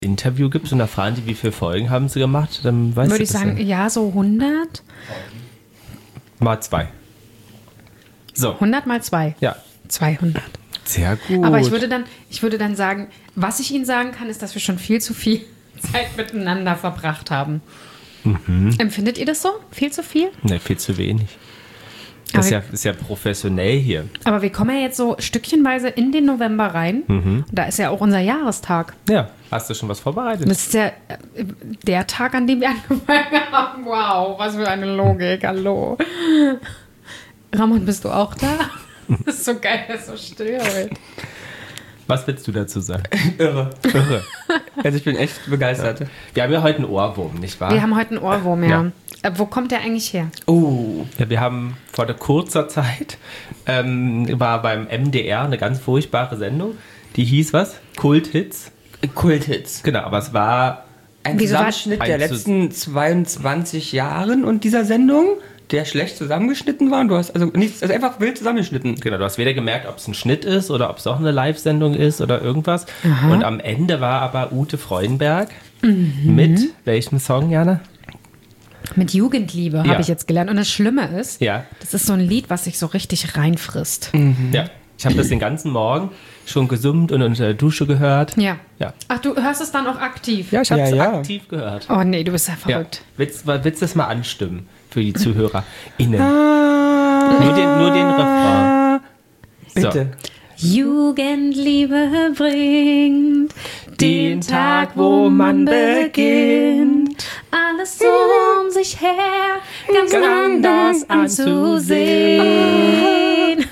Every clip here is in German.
Interview gibst und da fragen die, wie viele Folgen haben sie gemacht, dann weißt du Würde ich sagen, ja, so 100. Mal 2. So. 100 mal 2. Ja. 200. Sehr gut. Aber ich würde dann sagen, was ich Ihnen sagen kann, ist, dass wir schon viel zu viel Zeit miteinander verbracht haben. Empfindet ihr das so? Viel zu viel? Ne, viel zu wenig. Das ist ja professionell hier. Aber wir kommen ja jetzt so stückchenweise in den November rein. Und da ist ja auch unser Jahrestag. Ja, hast du schon was vorbereitet? Das ist ja der Tag, an dem wir angefangen haben. Wow, was für eine Logik. Hallo. Ramon, bist du auch da? Das ist so geil, dass so still wird. Was willst du dazu sagen? Irre. Irre. Also ich bin echt begeistert. Ja. Wir haben ja heute einen Ohrwurm, nicht wahr? Wir haben heute einen Ohrwurm, ja. Wo kommt der eigentlich her? Oh. Ja, wir haben vor kurzer Zeit, war beim MDR eine ganz furchtbare Sendung, die hieß was? Kulthits. Kulthits. Genau, aber es war Ein Wieso war- Zusammenschnitt der letzten 22 Jahren und dieser Sendung, der schlecht zusammengeschnitten war. Und du hast also nichts, also einfach wild zusammengeschnitten. Genau, du hast weder gemerkt, ob es ein Schnitt ist oder ob es auch eine Live-Sendung ist oder irgendwas. Und am Ende war aber Ute Freudenberg mit welchem Song, Jana? Mit Jugendliebe, Ja. habe ich jetzt gelernt. Und das Schlimme ist, Ja. das ist so ein Lied, was sich so richtig reinfrisst. Ja. Ich habe das den ganzen Morgen schon gesummt und unter der Dusche gehört. Ja. Ja. Ach, du hörst es dann auch aktiv? Ja, ich habe es Ja. aktiv gehört. Oh nee, du bist ja Ja. verrückt. Willst du das mal anstimmen für die ZuhörerInnen? Nur den Refrain. Bitte. Jugendliebe bringt den Tag, wo man beginnt, alles so um sich her ganz anders anzusehen.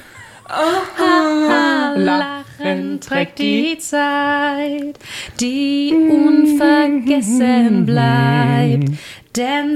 Lachen trägt die Zeit, die unvergessen bleibt, denn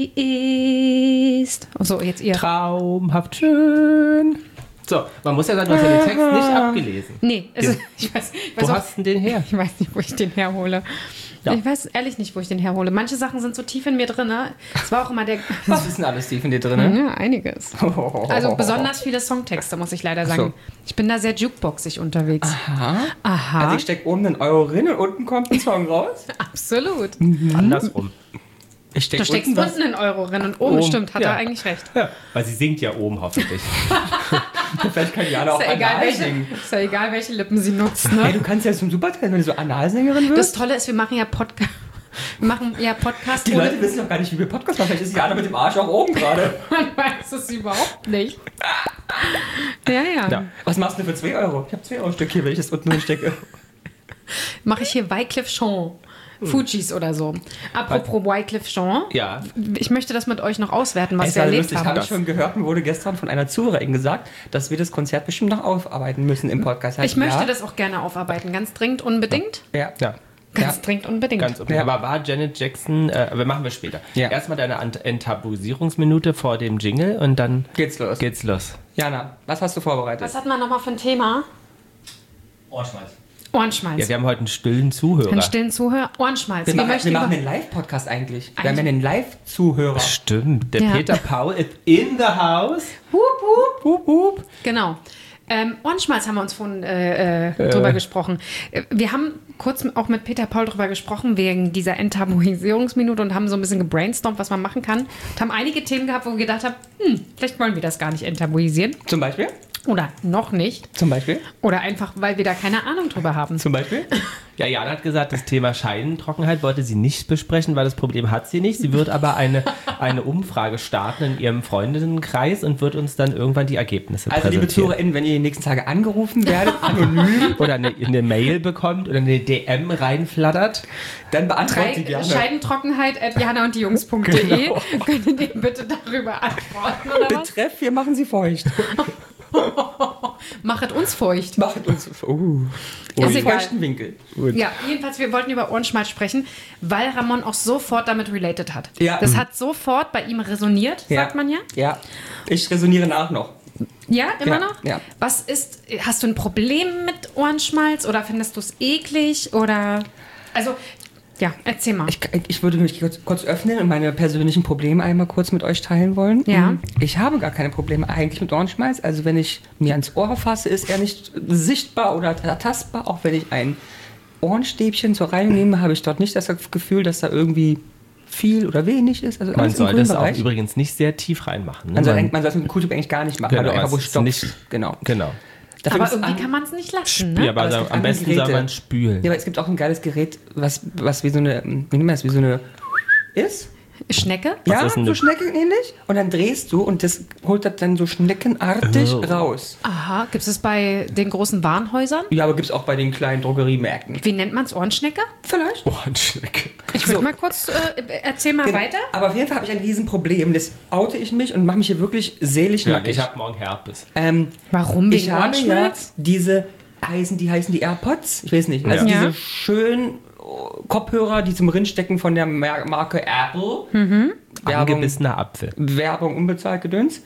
sie ist... So, jetzt ihr. Traumhaft schön. So, man muss ja sagen, du hast ja den Text nicht abgelesen. Nee, also, ich weiß Wo hast du denn den her? Ich weiß nicht, wo ich den herhole. Ja. Ich weiß ehrlich nicht, wo ich den herhole. Manche Sachen sind so tief in mir drin. Ne? Es war auch immer der... Was ist denn alles tief in dir drin? Ja, einiges. Also besonders viele Songtexte, muss ich leider sagen. so. Ich bin da sehr jukeboxig unterwegs. Aha. Also ich stecke oben einen Euro rein und unten kommt ein Song raus. Absolut. Andersrum. Ich Du stecke steckst unten was. unten in Euro rein und oben, stimmt, hat Ja. er eigentlich recht. Ja, weil sie singt ja oben hoffentlich. Vielleicht kann Jana auch Ist ja, anal singen. ist ja egal, welche Lippen sie nutzt. Hey, Ne? du kannst ja zum Supertalent, wenn du so Analsängerin Das wirst. Tolle ist, wir machen ja Podcast Die Leute wissen doch gar nicht, wie wir Podcast machen. Vielleicht ist Jana mit dem Arsch auch oben gerade. Man weiß es überhaupt nicht. Ja. Ja. Was machst du denn für 2 Euro? Ich habe 2 Euro Stück hier, wenn ich das unten stecke. Mache ich hier Wycliffe Jean. Fujis oder so. Apropos Wycliffe Jean. Ja. Ich möchte das mit euch noch auswerten, was Es wir war erlebt lustig, haben. habe ich schon gehört und wurde gestern von einer Zuhörerin gesagt, dass wir das Konzert bestimmt noch aufarbeiten müssen im Podcast. Ich möchte das auch gerne aufarbeiten. Ganz dringend, unbedingt. Ja. Ja. Ganz dringend, unbedingt. Ganz okay. Ja. Aber war Janet Jackson, aber machen wir später. Ja. Erstmal deine Enttabuisierungsminute vor dem Jingle und dann Geht's los. Jana, was hast du vorbereitet? Was hatten wir nochmal für ein Thema? Ohrenschmalz. Ohrenschmalz. Ja, wir haben heute einen stillen Zuhörer. Einen stillen Zuhörer. Ohrenschmalz. Wir machen über- einen Live-Podcast eigentlich. Wir haben ja einen Live-Zuhörer. Stimmt, der Ja. Peter Paul ist in the house. Hup, hup. Hup, hup. Genau. Ohrenschmalz haben wir uns vorhin drüber gesprochen. Wir haben kurz auch mit Peter Paul drüber gesprochen, wegen dieser Enttabuisierungsminute und haben so ein bisschen gebrainstormt, was man machen kann. Und haben einige Themen gehabt, wo wir gedacht haben, vielleicht wollen wir das gar nicht enttabuisieren. Zum Beispiel? Oder noch nicht. Zum Beispiel? Oder einfach, weil wir da keine Ahnung drüber haben. Zum Beispiel? Ja, Jana hat gesagt, das Thema Scheidentrockenheit wollte sie nicht besprechen, weil das Problem hat sie nicht. Sie wird aber eine Umfrage starten in ihrem Freundinnenkreis und wird uns dann irgendwann die Ergebnisse Also liebe präsentieren. ZuhörerInnen, wenn ihr die nächsten Tage angerufen werdet, anonym, Oder eine Mail bekommt oder eine DM reinflattert. dann beantwortet sie gerne. Scheidentrockenheit@janaunddiejungs.de Genau. Könnt ihr bitte darüber antworten, oder was? Betreff, wir machen sie feucht. Machet uns feucht. Macht uns Ist egal. feuchten Winkel. Ja, jedenfalls, wir wollten über Ohrenschmalz sprechen, weil Ramon auch sofort damit related hat. Ja. Das hat sofort bei ihm resoniert, sagt man ja. Ja, ich resoniere nach noch. Ja, immer Ja, noch? ja. Hast du ein Problem mit Ohrenschmalz oder findest du es eklig oder, also, ja, erzähl mal. Ich würde mich kurz öffnen und meine persönlichen Probleme einmal kurz mit euch teilen wollen. Ja. Ich habe gar keine Probleme eigentlich mit Ohrenschmalz. Also wenn ich mir ans Ohr fasse, ist er nicht sichtbar oder tastbar. Auch wenn ich ein Ohrenstäbchen zur Reinigung nehme, habe ich dort nicht das Gefühl, dass da irgendwie viel oder wenig ist. Also Man alles im soll grünen das auch Bereich. übrigens nicht sehr tief reinmachen. Ne? Man soll das mit dem Q-Tip eigentlich gar nicht machen, Genau, weil du einfach wo es ist stopfst. nicht- Genau. Genau. Dafür Aber gibt's irgendwie kann man es nicht lassen, Ja, ne? aber Aber es am gibt andere besten soll Geräte. man spülen. Ja, aber es gibt auch ein geiles Gerät, was wie so eine, wie nennt man das, wie so eine ist. Schnecke? Ja, ist denn so das? schneckenähnlich. Und dann drehst du und das holt das dann so schneckenartig Oh. raus. Aha, gibt es bei den großen Warenhäusern? Ja, aber gibt's auch bei den kleinen Drogeriemärkten. Wie nennt man es? Ohrenschnecke? Vielleicht. Ohrenschnecke. Ich würde So. mal kurz, erzähl mal weiter. Aber auf jeden Fall habe ich ein Riesenproblem. Das oute ich mich und mache mich hier wirklich seelisch Ja, nackig. ich habe morgen Herpes. Warum? Ich Wegen habe ja Ohrenschmalz? diese, die heißen die AirPods? Ich weiß nicht. Also Ja. diese schönen Kopfhörer, die zum Rinstecken von der Marke Apple. Angebissener Apfel. Werbung unbezahlt Gedöns.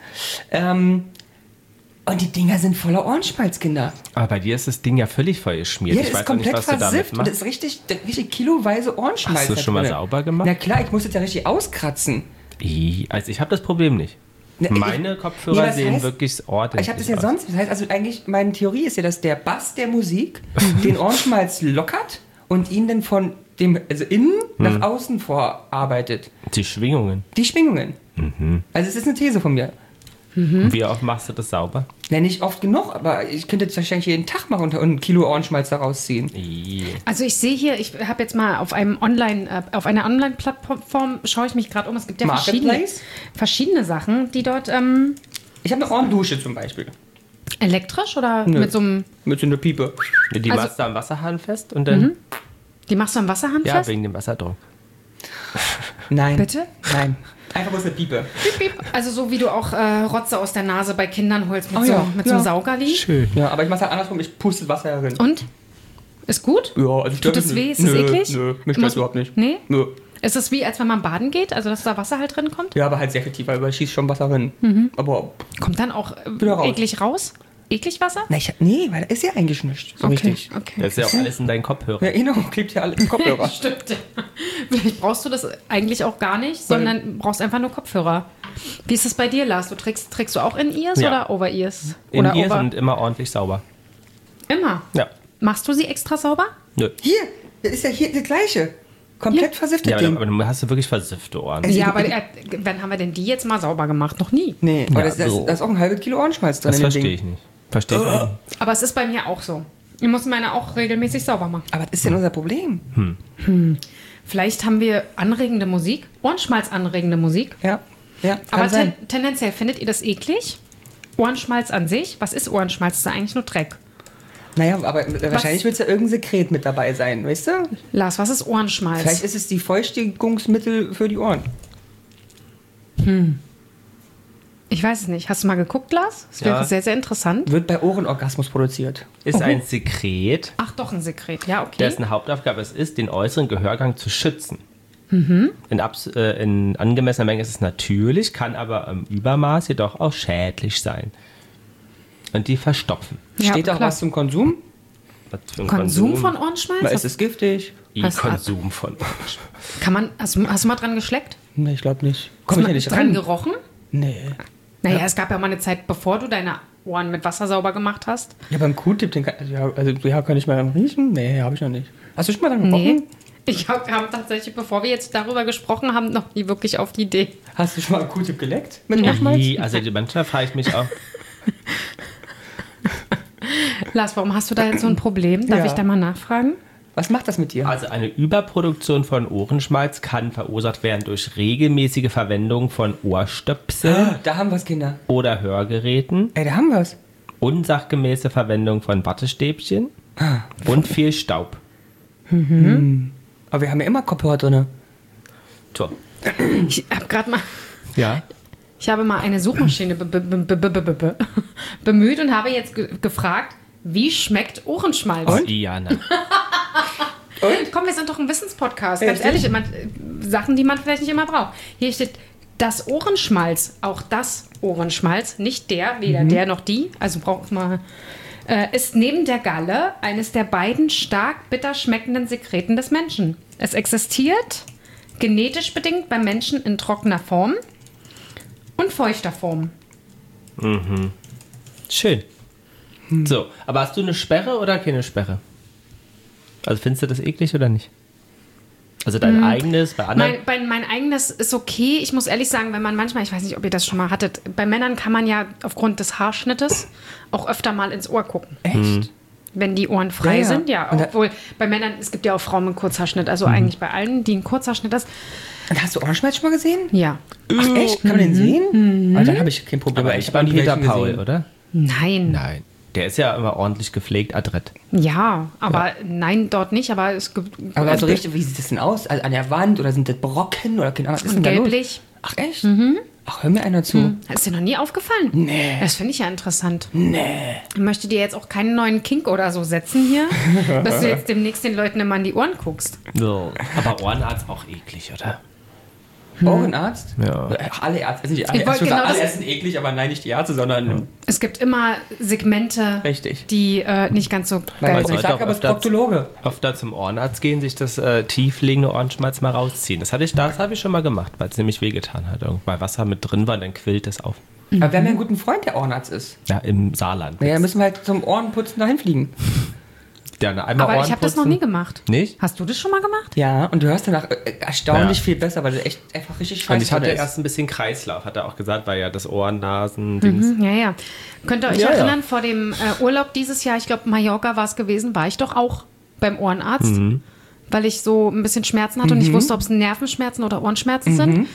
Und die Dinger sind voller Ohrenschmalzkinder. Aber bei dir ist das Ding ja völlig voll geschmiert. Ja, ich das weiß ist auch nicht, komplett was du damit versifft und das machst. ist richtig kiloweise Ohrenschmalz. Hast du da schon mal drinne. sauber gemacht? Na klar, ich muss das ja richtig auskratzen. Also ich habe das Problem nicht. Ne, Meine Nee, Kopfhörer was sehen heißt- wirklich ordentlich Ich habe das ja aus. sonst. Das heißt also eigentlich, meine Theorie ist ja, dass der Bass der Musik den Ohrenschmalz lockert und ihn dann von dem, also innen nach außen vorarbeitet. Die Schwingungen. Die Schwingungen. Also es ist eine These von mir. Wie oft machst du das sauber? Ja, nicht oft genug, aber ich könnte jetzt wahrscheinlich jeden Tag mal und ein Kilo Ohrenschmalz daraus ziehen. Also ich sehe hier, ich habe jetzt mal auf einer Online-Plattform, schaue ich mich gerade um, es gibt ja Marketplace? verschiedene Sachen, die dort Ich habe eine Ohrendusche zum Beispiel. elektrisch oder Nö. mit so einem, Mit so einer Piepe. Die Also- machst du am Wasserhahn fest und dann... die machst du am Wasserhahn Ja, fest? wegen dem Wasserdruck. Nein. Bitte? Nein. Einfach bloß eine Piepe. Also so wie du auch Rotze aus der Nase bei Kindern holst mit, Oh ja, so einem Saugerli. Schön. Ja, aber ich mache halt andersrum, ich puste das Wasser herin. Und? Ist gut? Ja, also Tut es weh? Ist es eklig? Nö, mich Muss- stört überhaupt nicht. Nee? Nö. Ist es wie, als wenn man baden geht? Also, dass da Wasser halt drin kommt? Ja, aber halt sehr viel tiefer, weil ich schieße schon Wasser rein. Aber, Kommt dann auch Wieder raus. eklig raus? Eklig Wasser? nee, weil da ist ja eingeschmischt. So richtig. Okay. Das ist ja auch alles in deinen Kopfhörer. Ja, genau, klebt ja alle im Kopfhörer. Stimmt. Vielleicht brauchst du das eigentlich auch gar nicht, sondern brauchst einfach nur Kopfhörer. Wie ist es bei dir, Lars? Trägst du auch In-Ears Ja. oder Over-Ears? In Oder ihr over? sind immer ordentlich sauber. Immer. Ja. Machst du sie extra sauber? Nö. Hier, das ist ja hier das Gleiche. Komplett versifftes Ja, Ding. aber du hast du wirklich versiffte Ohren. Also ja, ich- aber wann haben wir denn die jetzt mal sauber gemacht? Noch nie. Nee, aber Ja, da so. ist auch ein halbes Kilo Ohrenschmalz drin Das in dem verstehe Ding. ich nicht. Verstehe ich nicht. Aber es ist bei mir auch so. Ich muss meine auch regelmäßig sauber machen. Aber was ist denn unser Problem? Vielleicht haben wir anregende Musik, Ohrenschmalz anregende Musik. Ja, kann Aber sein. tendenziell findet ihr das eklig? Ohrenschmalz an sich? Was ist Ohrenschmalz? Das ist ja eigentlich nur Dreck. Naja, aber wahrscheinlich wird es ja irgendein Sekret mit dabei sein, weißt du? Lars, was ist Ohrenschmalz? Vielleicht ist es die Feuchtigungsmittel für die Ohren. Ich weiß es nicht. Hast du mal geguckt, Lars? Das Ja. wäre sehr, sehr interessant. Wird bei Ohrenorgasmus produziert. Ist ein Sekret, Ach, doch, ein Sekret. Ja, okay. dessen Hauptaufgabe es ist, den äußeren Gehörgang zu schützen. In angemessener Menge ist es natürlich, kann aber im Übermaß jedoch auch schädlich sein. Und die verstopfen. Ja, Steht auch klar. was zum Konsum? Was für ein Konsum von Ohrenschmalz? Weil ist es giftig? Was- Konsum von Kann man, hast du mal dran geschleckt? Nee, ich glaube nicht. Hast Komm du ich ja mal nicht dran ran. gerochen? Nee. Naja, es gab ja mal eine Zeit, bevor du deine Ohren mit Wasser sauber gemacht hast. Ja, beim Q-Tip, den kann, kann ich mal dran riechen? Nee, habe ich noch nicht. Hast du schon mal dran Nee. gerochen? Ich habe tatsächlich, bevor wir jetzt darüber gesprochen haben, noch nie wirklich auf die Idee. Hast du schon mal einen Q-Tip geleckt? Mit Ohrenschmalz? Also manchmal frage ich mich auch, Lars, warum hast du da jetzt so ein Problem? Darf Ja. ich da mal nachfragen? Was macht das mit dir? also eine Überproduktion von Ohrenschmalz kann verursacht werden durch regelmäßige Verwendung von Ohrstöpseln Da haben wir es, Kinder. oder Hörgeräten, Ey, da haben wir es. unsachgemäße Verwendung von Wattestäbchen und viel Staub. Aber wir haben ja immer Kopfhörer drin. So. Ich habe gerade mal, Ja. ich habe mal eine Suchmaschine bemüht und habe jetzt gefragt, wie schmeckt Ohrenschmalz? Ja, na. Komm, wir sind doch ein Wissenspodcast. Ganz Richtig. ehrlich, Sachen, die man vielleicht nicht immer braucht. Hier steht das Ohrenschmalz, auch das Ohrenschmalz, nicht der, weder der noch die, also braucht man, ist neben der Galle eines der beiden stark bitter schmeckenden Sekreten des Menschen. Es existiert genetisch bedingt beim Menschen in trockener Form und feuchter Form. Schön. So, aber hast du eine Sperre oder keine Sperre? Also findest du das eklig oder nicht? Also dein eigenes, bei anderen... Mein eigenes ist okay. Ich muss ehrlich sagen, wenn man manchmal, ich weiß nicht, ob ihr das schon mal hattet, bei Männern kann man ja aufgrund des Haarschnittes auch öfter mal ins Ohr gucken. Echt? Wenn die Ohren frei Ja. sind, ja. Und Obwohl, bei Männern, es gibt ja auch Frauen mit Kurzhaarschnitt, also eigentlich bei allen, die einen Kurzhaarschnitt ist. Und hast du Ohrenschmalz schon mal gesehen? Ja. Ach echt? Kann man den sehen? Also, dann habe ich kein Problem. Aber Ich echt hab beim noch nie Peter welchen Paul, gesehen. oder? Nein. Nein. Der ist ja immer ordentlich gepflegt, adrett. Ja, aber nein, dort nicht, aber es gibt. Aber also richtig, wie sieht das denn aus? Also an der Wand oder sind das Brocken oder keine Ahnung, was ist denn da los? gelblich. Ach echt? Ach, hör mir einer zu. Ist dir noch nie aufgefallen? Nee. Das finde ich ja interessant. Nee. Ich möchte dir jetzt auch keinen neuen Kink oder so setzen hier, dass du jetzt demnächst den Leuten immer an die Ohren guckst. So. Aber Ohrenarzt auch eklig, oder? Ohrenarzt? Ja. Ach, alle Ärzte, also nicht alle Ich wollte Ärzte, genau alle das- Ärzte sind eklig, aber nein, nicht die Ärzte, sondern Es gibt immer Segmente, richtig. die nicht ganz so Weil geil ich sind. sollte sag auch aber, es ist öfter- Proktologe. Öfter zum Ohrenarzt gehen, sich das tiefliegende Ohrenschmalz mal rausziehen. Das habe ich schon mal gemacht, weil es nämlich wehgetan hat. Irgendwann Wasser mit drin war, dann quillt es auf. Aber wir haben ja einen guten Freund, der Ohrenarzt ist. Ja, im Saarland. Naja, müssen wir halt zum Ohrenputzen dahin fliegen. Ja, einmal Aber ich habe das noch nie gemacht. Nicht? Hast du das schon mal gemacht? Ja, und du hörst danach erstaunlich Ja. viel besser, weil du echt einfach richtig Und scheiße ich hatte ist. erst ein bisschen Kreislauf, hat er auch gesagt, weil ja das Ohren-Nasen-Dings. Ja, ja. Könnt ihr euch Ja, ja. erinnern, vor dem Urlaub dieses Jahr, ich glaube Mallorca war es gewesen, war ich doch auch beim Ohrenarzt, weil ich so ein bisschen Schmerzen hatte und ich wusste, ob es Nervenschmerzen oder Ohrenschmerzen sind.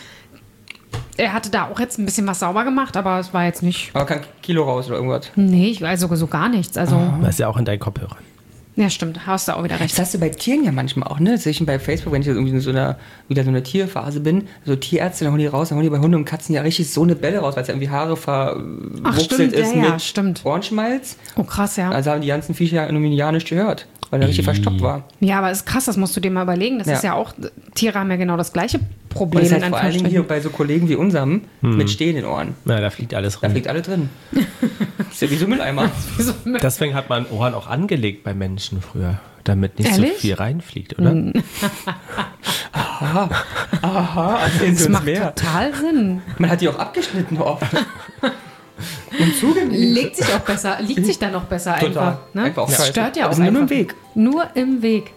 Er hatte da auch jetzt ein bisschen was sauber gemacht, aber es war jetzt nicht. Aber kein Kilo raus oder irgendwas. Nee, also so gar nichts. Also, Das ist ja auch in deinen Kopfhörern. ja, stimmt, hast du auch wieder recht. Das hast du bei Tieren ja manchmal auch, ne? Das sehe ich bei Facebook, wenn ich jetzt irgendwie in wieder so einer Tierphase bin. So Tierärzte, dann holen die raus, dann holen die bei Hunden und Katzen ja richtig so eine Bälle raus, weil es ja irgendwie Haare verwuchselt stimmt, ist ja, mit stimmt. Ohrenschmalz. Oh, krass, ja. Also haben die ganzen Viecher ja irgendwie ein Jahr nicht gehört, weil er richtig verstopft war. Ja, aber ist krass, das musst du dir mal überlegen. Das Ja. ist ja auch, Tiere haben ja genau das gleiche Und Problem. das heißt in vor allen Dingen hier Anführungsstrichen. bei so Kollegen wie unserem mit stehenden Ohren. Ja, da fliegt alles Da rum. fliegt alle drin. Das ist ja wie so ein Mülleimer. Deswegen hat man Ohren auch angelegt bei Menschen früher, damit nicht Ehrlich? so viel reinfliegt, oder? Aha, erzählen Sie Das uns macht mehr. total Sinn. Man hat die auch abgeschnitten oft. Und zugenäht. Liegt sich dann noch besser Total. einfach. Ne? Einfach auch das scheiße. stört ja Aber auch sind nur einfach. im Weg. Nur im Weg.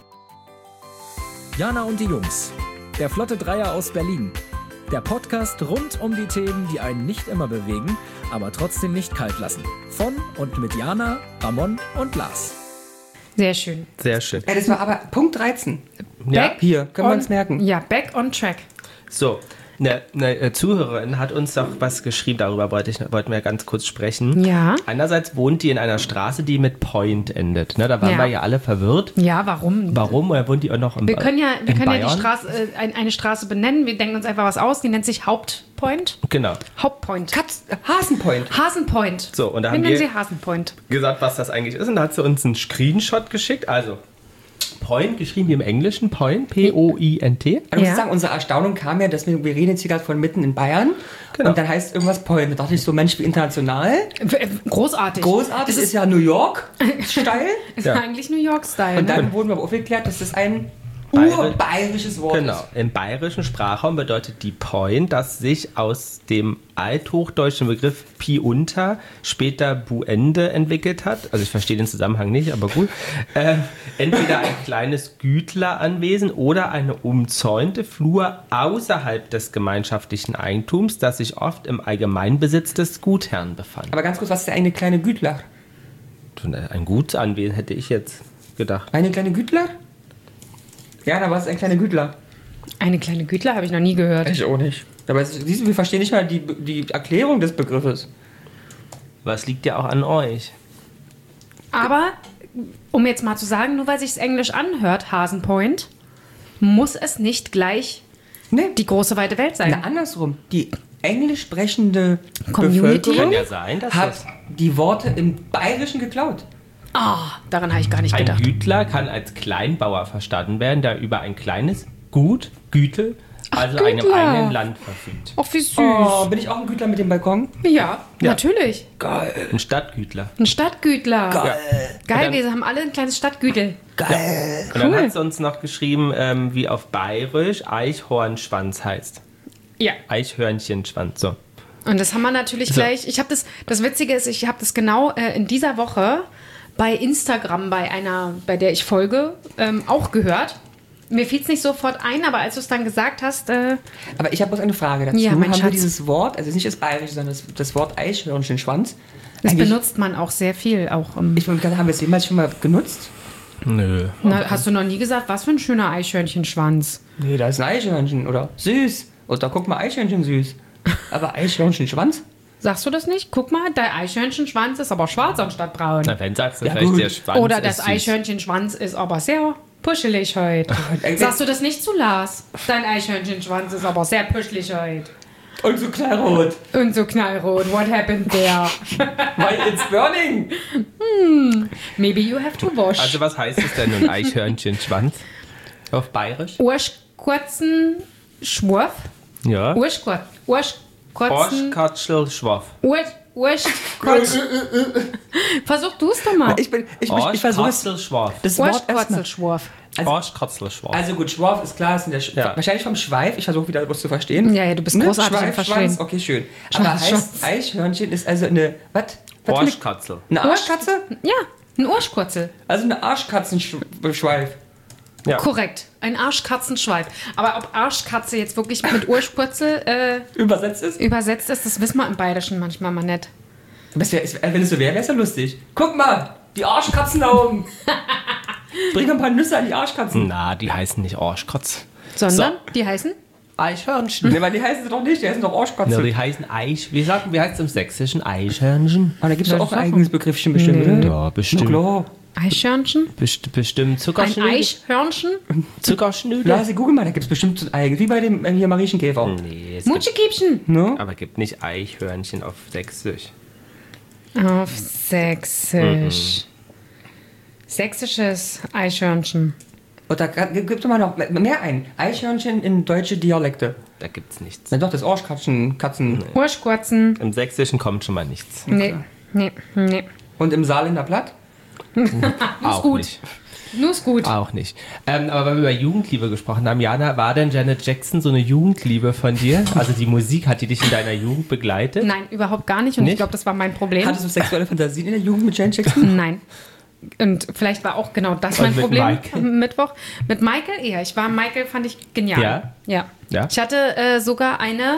Jana und die Jungs. Der Flotte Dreier aus Berlin. Der Podcast rund um die Themen, die einen nicht immer bewegen, aber trotzdem nicht kalt lassen. Von und mit Jana, Ramon und Lars. Sehr schön. Sehr schön. Ja, das war aber Punkt 13. Ja, Back Hier, können wir on- uns merken. Ja, back on track. so. Eine Zuhörerin hat uns doch was geschrieben, darüber wollten wir ganz kurz sprechen. Ja. Einerseits wohnt die in einer Straße, die mit Point endet. Ne, da waren Ja. wir ja alle verwirrt. Ja, warum? Warum? Oder wohnt die auch noch Wir können ja die Bayern? Straße, eine Straße benennen. Wir denken uns einfach was aus. Die nennt sich Hauptpoint. Genau. Hauptpoint. Hasenpoint. Hasenpoint. So, und da Wir haben nennen wir- sie Hasenpoint. Gesagt, was das eigentlich ist. Und da hat sie uns einen Screenshot geschickt. Also, Point, geschrieben wie im Englischen, Point, P-O-I-N-T. Ich muss Ja. sagen, unsere Erstaunung kam ja, dass wir reden jetzt hier gerade von mitten in Bayern. Genau. Und dann heißt irgendwas Point. Da dachte ich so, Mensch, wie international. Großartig. Großartig, Das ist ja New York-Style. ist Ja. eigentlich New York-Style. Und Ne? dann wurden wir aber aufgeklärt, dass das ein Bayerisch- urbayerisches Wort Genau. ist. Im bayerischen Sprachraum bedeutet die Point, dass sich aus dem althochdeutschen Begriff Piunter später Buende entwickelt hat. Also ich verstehe den Zusammenhang nicht, aber gut. Entweder ein kleines Gütleranwesen oder eine umzäunte Flur außerhalb des gemeinschaftlichen Eigentums, das sich oft im Allgemeinbesitz des Gutherrn befand. Aber ganz kurz, was ist der eine kleine Gütler? Ein Gutsanwesen hätte ich jetzt gedacht. Eine kleine Gütler? Ja, da war es ein kleiner Gütler. Eine kleine Gütler habe ich noch nie gehört. Ich auch nicht. Aber siehst du, wir verstehen nicht mal die Erklärung des Begriffes. Was liegt ja auch an euch? Aber, um jetzt mal zu sagen, nur weil sich's Englisch anhört, Hasenpoint, muss es nicht gleich Nee, die große weite Welt sein. na, andersrum. Die englisch sprechende Community? Kann Bevölkerung ja sein, dass hat das... die Worte im Bayerischen geklaut. Daran habe ich gar nicht Ein gedacht. Gütler kann als Kleinbauer verstanden werden, der über ein kleines Gut, Gütel, also einem Gütler. eigenen Land verfügt. Ach, wie süß. Oh, bin ich auch ein Gütler mit dem Balkon? Ja, natürlich. Geil. Ein Stadtgütler. Ein Stadtgütler. Geil. Geil, Und dann- wir haben alle ein kleines Stadtgütel. Geil. Und dann Cool. hat sie uns noch geschrieben, wie auf Bayerisch Eichhornschwanz heißt. Ja. Eichhörnchenschwanz, so. Und das haben wir natürlich So. gleich. Ich habe das Witzige ist, ich habe das genau in dieser Woche bei Instagram bei der ich folge, auch gehört. Mir fiel es nicht sofort ein, aber als du es dann gesagt hast... Aber ich habe bloß eine Frage dazu. Ja, mein Haben wir Schatz. dieses Wort, also nicht das Bayerische, sondern das Wort Eichhörnchenschwanz. das Eigentlich- benutzt man auch sehr viel. Auch, Ich wollte gerade, haben wir es jemals schon mal genutzt? Nö. hast du noch nie gesagt, was für ein schöner Eichhörnchenschwanz? Nee, da ist ein Eichhörnchen oder süß. Oder guck mal, Eichhörnchen süß. Aber Eichhörnchenschwanz? Sagst du das nicht? Guck mal, der Eichhörnchenschwanz ist aber schwarz anstatt braun. Na, wenn sagst du Ja, vielleicht gut. der Schwanz Oder ist das süß. Eichhörnchenschwanz ist aber sehr puschelig heute. Sagst du das nicht zu Lars? Dein Eichhörnchenschwanz ist aber sehr puschelig heute. Und so knallrot. Und so knallrot. What happened there? Weil it's burning. Maybe you have to wash. Also was heißt es denn nun Eichhörnchenschwanz? Auf Bayerisch? Urschkurzen Schwurf. Ja. Urschkurzen. Orschkatschel Schwaff. Urschkurzen. Versuch du es doch mal. Ich versuche es. Orschkatschel Schwaff. Das Wort erstmal. Urschkurzelschwurf. Orschkatschel Schwaff. Also gut, Schwarf ist klar, ist Ja. wahrscheinlich vom Schweif. Ich versuche wieder was zu verstehen. Ja, du bist großartig im Schweif, Verstehen. Schwanz, okay, schön. Aber Schwanz. heißt Eichhörnchen ist also eine, was? Orschkatzel. Eine Arschkatze? Ja, ein Urschkurzel. Also eine Arschkatzenschweif. Ja. Korrekt. Ein Arschkatzenschweif. Aber ob Arschkatze jetzt wirklich mit Urschkurzel Übersetzt ist. übersetzt ist, das wissen wir im Bayerischen manchmal mal nicht. Wenn es so wäre, wäre es ja lustig. Guck mal, die Arschkatzen da oben. Bring ein paar Nüsse an die Arschkatzen. Na, die heißen nicht Orschkatz. Sondern, die heißen? Eichhörnchen. Ne, weil die heißen sie doch nicht, die heißen doch Arschkatzen. Ja, die heißen wie heißt es im Sächsischen? Eichhörnchen? Aber da gibt es Soll auch ich ein sagen? eigenes Begriffchen bestimmt, oder? Ja, bestimmt. Na klar. Eichhörnchen? Bestimmt Ein Zuckerschnüdel? Eichhörnchen? Zuckerschnüdel? Lasi, google mal, da gibt es bestimmt so ein eigenes, wie bei dem hier Marienkäfer. Nee, es gibt, Mutschekiebchen? Ne? aber gibt nicht Eichhörnchen auf Sächsisch. Auf Sächsisch. Sächsisches Eichhörnchen. Und da gibt es mal noch mehr ein. Eichhörnchen in deutsche Dialekte. Da gibt's nichts. Na doch, das Arschkatzen. Urschkurzen? Im Sächsischen kommt schon mal nichts. Nee. Und im Saarländer Platt? Auch gut. nicht. Nur ist gut. Auch nicht. Aber weil wir über Jugendliebe gesprochen haben, Jana, war denn Janet Jackson so eine Jugendliebe von dir? Also die Musik, hat die dich in deiner Jugend begleitet? Nein, überhaupt gar nicht. Und Nicht? ich glaube, das war mein Problem. Hattest du sexuelle Fantasien in der Jugend mit Janet Jackson? Nein. Und vielleicht war auch genau das Und mein mit Problem Michael? am Mittwoch. Mit Michael eher. Michael fand ich genial. Ja? Ja? Ich hatte sogar eine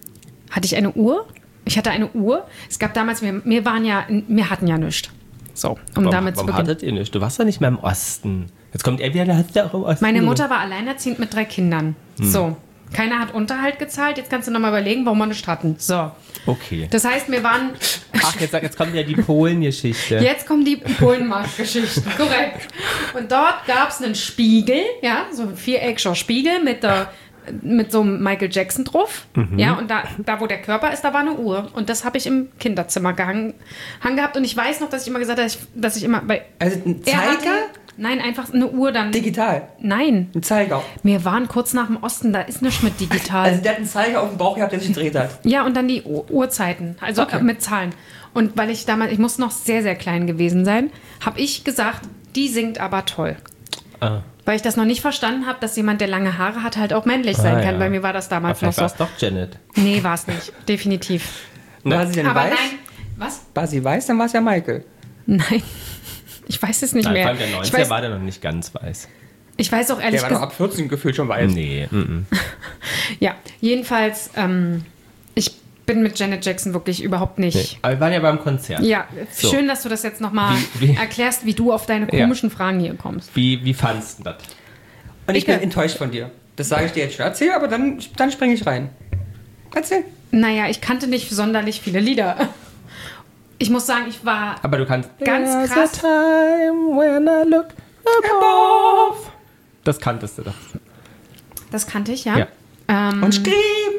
Uhr? Ich hatte eine Uhr. Es gab damals, wir hatten ja nichts. So, damit zu warum beginnen. hattet ihr nicht? Du warst doch nicht mehr im Osten. Jetzt kommt er wieder, der hat ja auch im Osten. Meine Mutter war alleinerziehend mit 3 Kindern. So. Keiner hat Unterhalt gezahlt. Jetzt kannst du nochmal überlegen, warum wir nicht hatten. So. Okay. Das heißt, wir waren. Ach, jetzt kommt ja die Polen-Geschichte. Jetzt kommen die Polenmarkt-Geschichten, korrekt. Und dort gab es einen Spiegel, ja, so ein viereckiger Spiegel mit so einem Michael Jackson drauf. Ja, und da, wo der Körper ist, da war eine Uhr. Und das habe ich im Kinderzimmer gehangen gehabt. Und ich weiß noch, dass ich immer gesagt habe, dass ich immer. Weil Also ein er hatte- Zeiger? Nein, einfach eine Uhr dann. Digital. Nein. Ein Zeiger. Wir waren kurz nach dem Osten, da ist nichts mit digital. Also der hat einen Zeiger auf dem Bauch gehabt, der sich gedreht hat. Ja, und dann die Uhrzeiten, also Okay. mit Zahlen. Und weil ich muss noch sehr, sehr klein gewesen sein, habe ich gesagt, die singt aber toll. Ah. Weil ich das noch nicht verstanden habe, dass jemand, der lange Haare hat, halt auch männlich sein kann. Ja. Bei mir war das damals Vielleicht war noch es so. doch Janet. Nee, war es nicht. Definitiv. Ne? War sie denn Aber weiß? nein. Was? War sie weiß, dann war es ja Michael. Nein. Ich weiß es nicht Nein, mehr. vor allem der Ich 90er weiß, war der noch nicht ganz weiß. ich weiß auch ehrlich Der war doch gesagt. ab 14 gefühlt schon weiß. Nee. Ja, jedenfalls, ich bin mit Janet Jackson wirklich überhaupt nicht. Nee. Aber wir waren ja beim Konzert. Ja, So. schön, dass du das jetzt nochmal Wie- erklärst, wie du auf deine Ja. komischen Fragen hier kommst. Wie fandst du das? Und ich bin Icke. enttäuscht von dir. Das sage ich dir jetzt schon. Erzähl, aber dann springe ich rein. Erzähl. Naja, ich kannte nicht sonderlich viele Lieder. Ich muss sagen, ich war Aber du kannst. Ganz There's krass. a time when I look above. Das kanntest du doch. das kannte ich, ja. Ja. Und scream.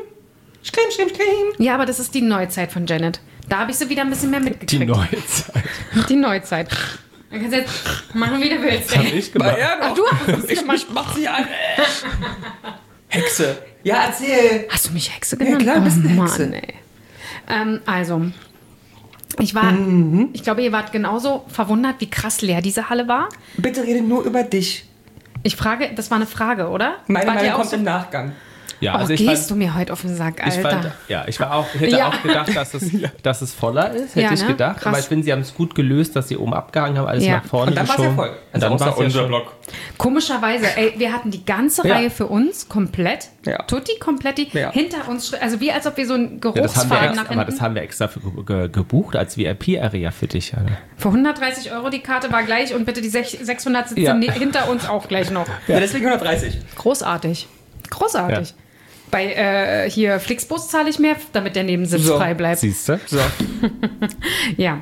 Ja, aber das ist die Neuzeit von Janet. Da habe ich sie wieder ein bisschen mehr Die mitgekriegt. neue Zeit. Die Neuzeit. Dann kannst du jetzt machen, wie du willst. Hab Ey. ich gemacht. Ja, Ach, du hast es ich gemacht. mach sie an. Hexe. Ja, erzähl. Hast du mich Hexe genannt? klar, bist eine oh, Hexe. Mann, ey. Also, ich war, ich glaube, ihr wart genauso verwundert, wie krass leer diese Halle war. Bitte rede nur über dich. Ich frage, das war eine Frage, oder? Meine Wart ihr Meinung auch kommt so? im Nachgang. Ja, Oh, also gehst du mir heute auf den Sack, Alter. Ich hätte Ja. auch gedacht, dass es voller ist, hätte Ja, ich ne? gedacht. Krass. Aber ich finde, sie haben es gut gelöst, dass sie oben abgehangen haben, alles Ja. nach vorne Und dann war es ja geschoben. voll. Und dann war es ja schon. Block. Komischerweise, wir hatten die ganze Ja. Reihe für uns komplett. Ja. Tutti kompletti. Ja. Hinter uns, also wie als ob wir so einen Ja, Geruchsfaden nach aber das hinten. haben wir extra gebucht als VIP-Area für dich. Alter. Für 130 € die Karte war gleich und bitte die 600 Sitze Ja. hinter uns auch gleich noch. Ja, deswegen 130. Großartig. Großartig. Ja. Bei hier Flixbus zahle ich mehr, damit der Nebensitz So. frei bleibt. Siehst du? So. Ja.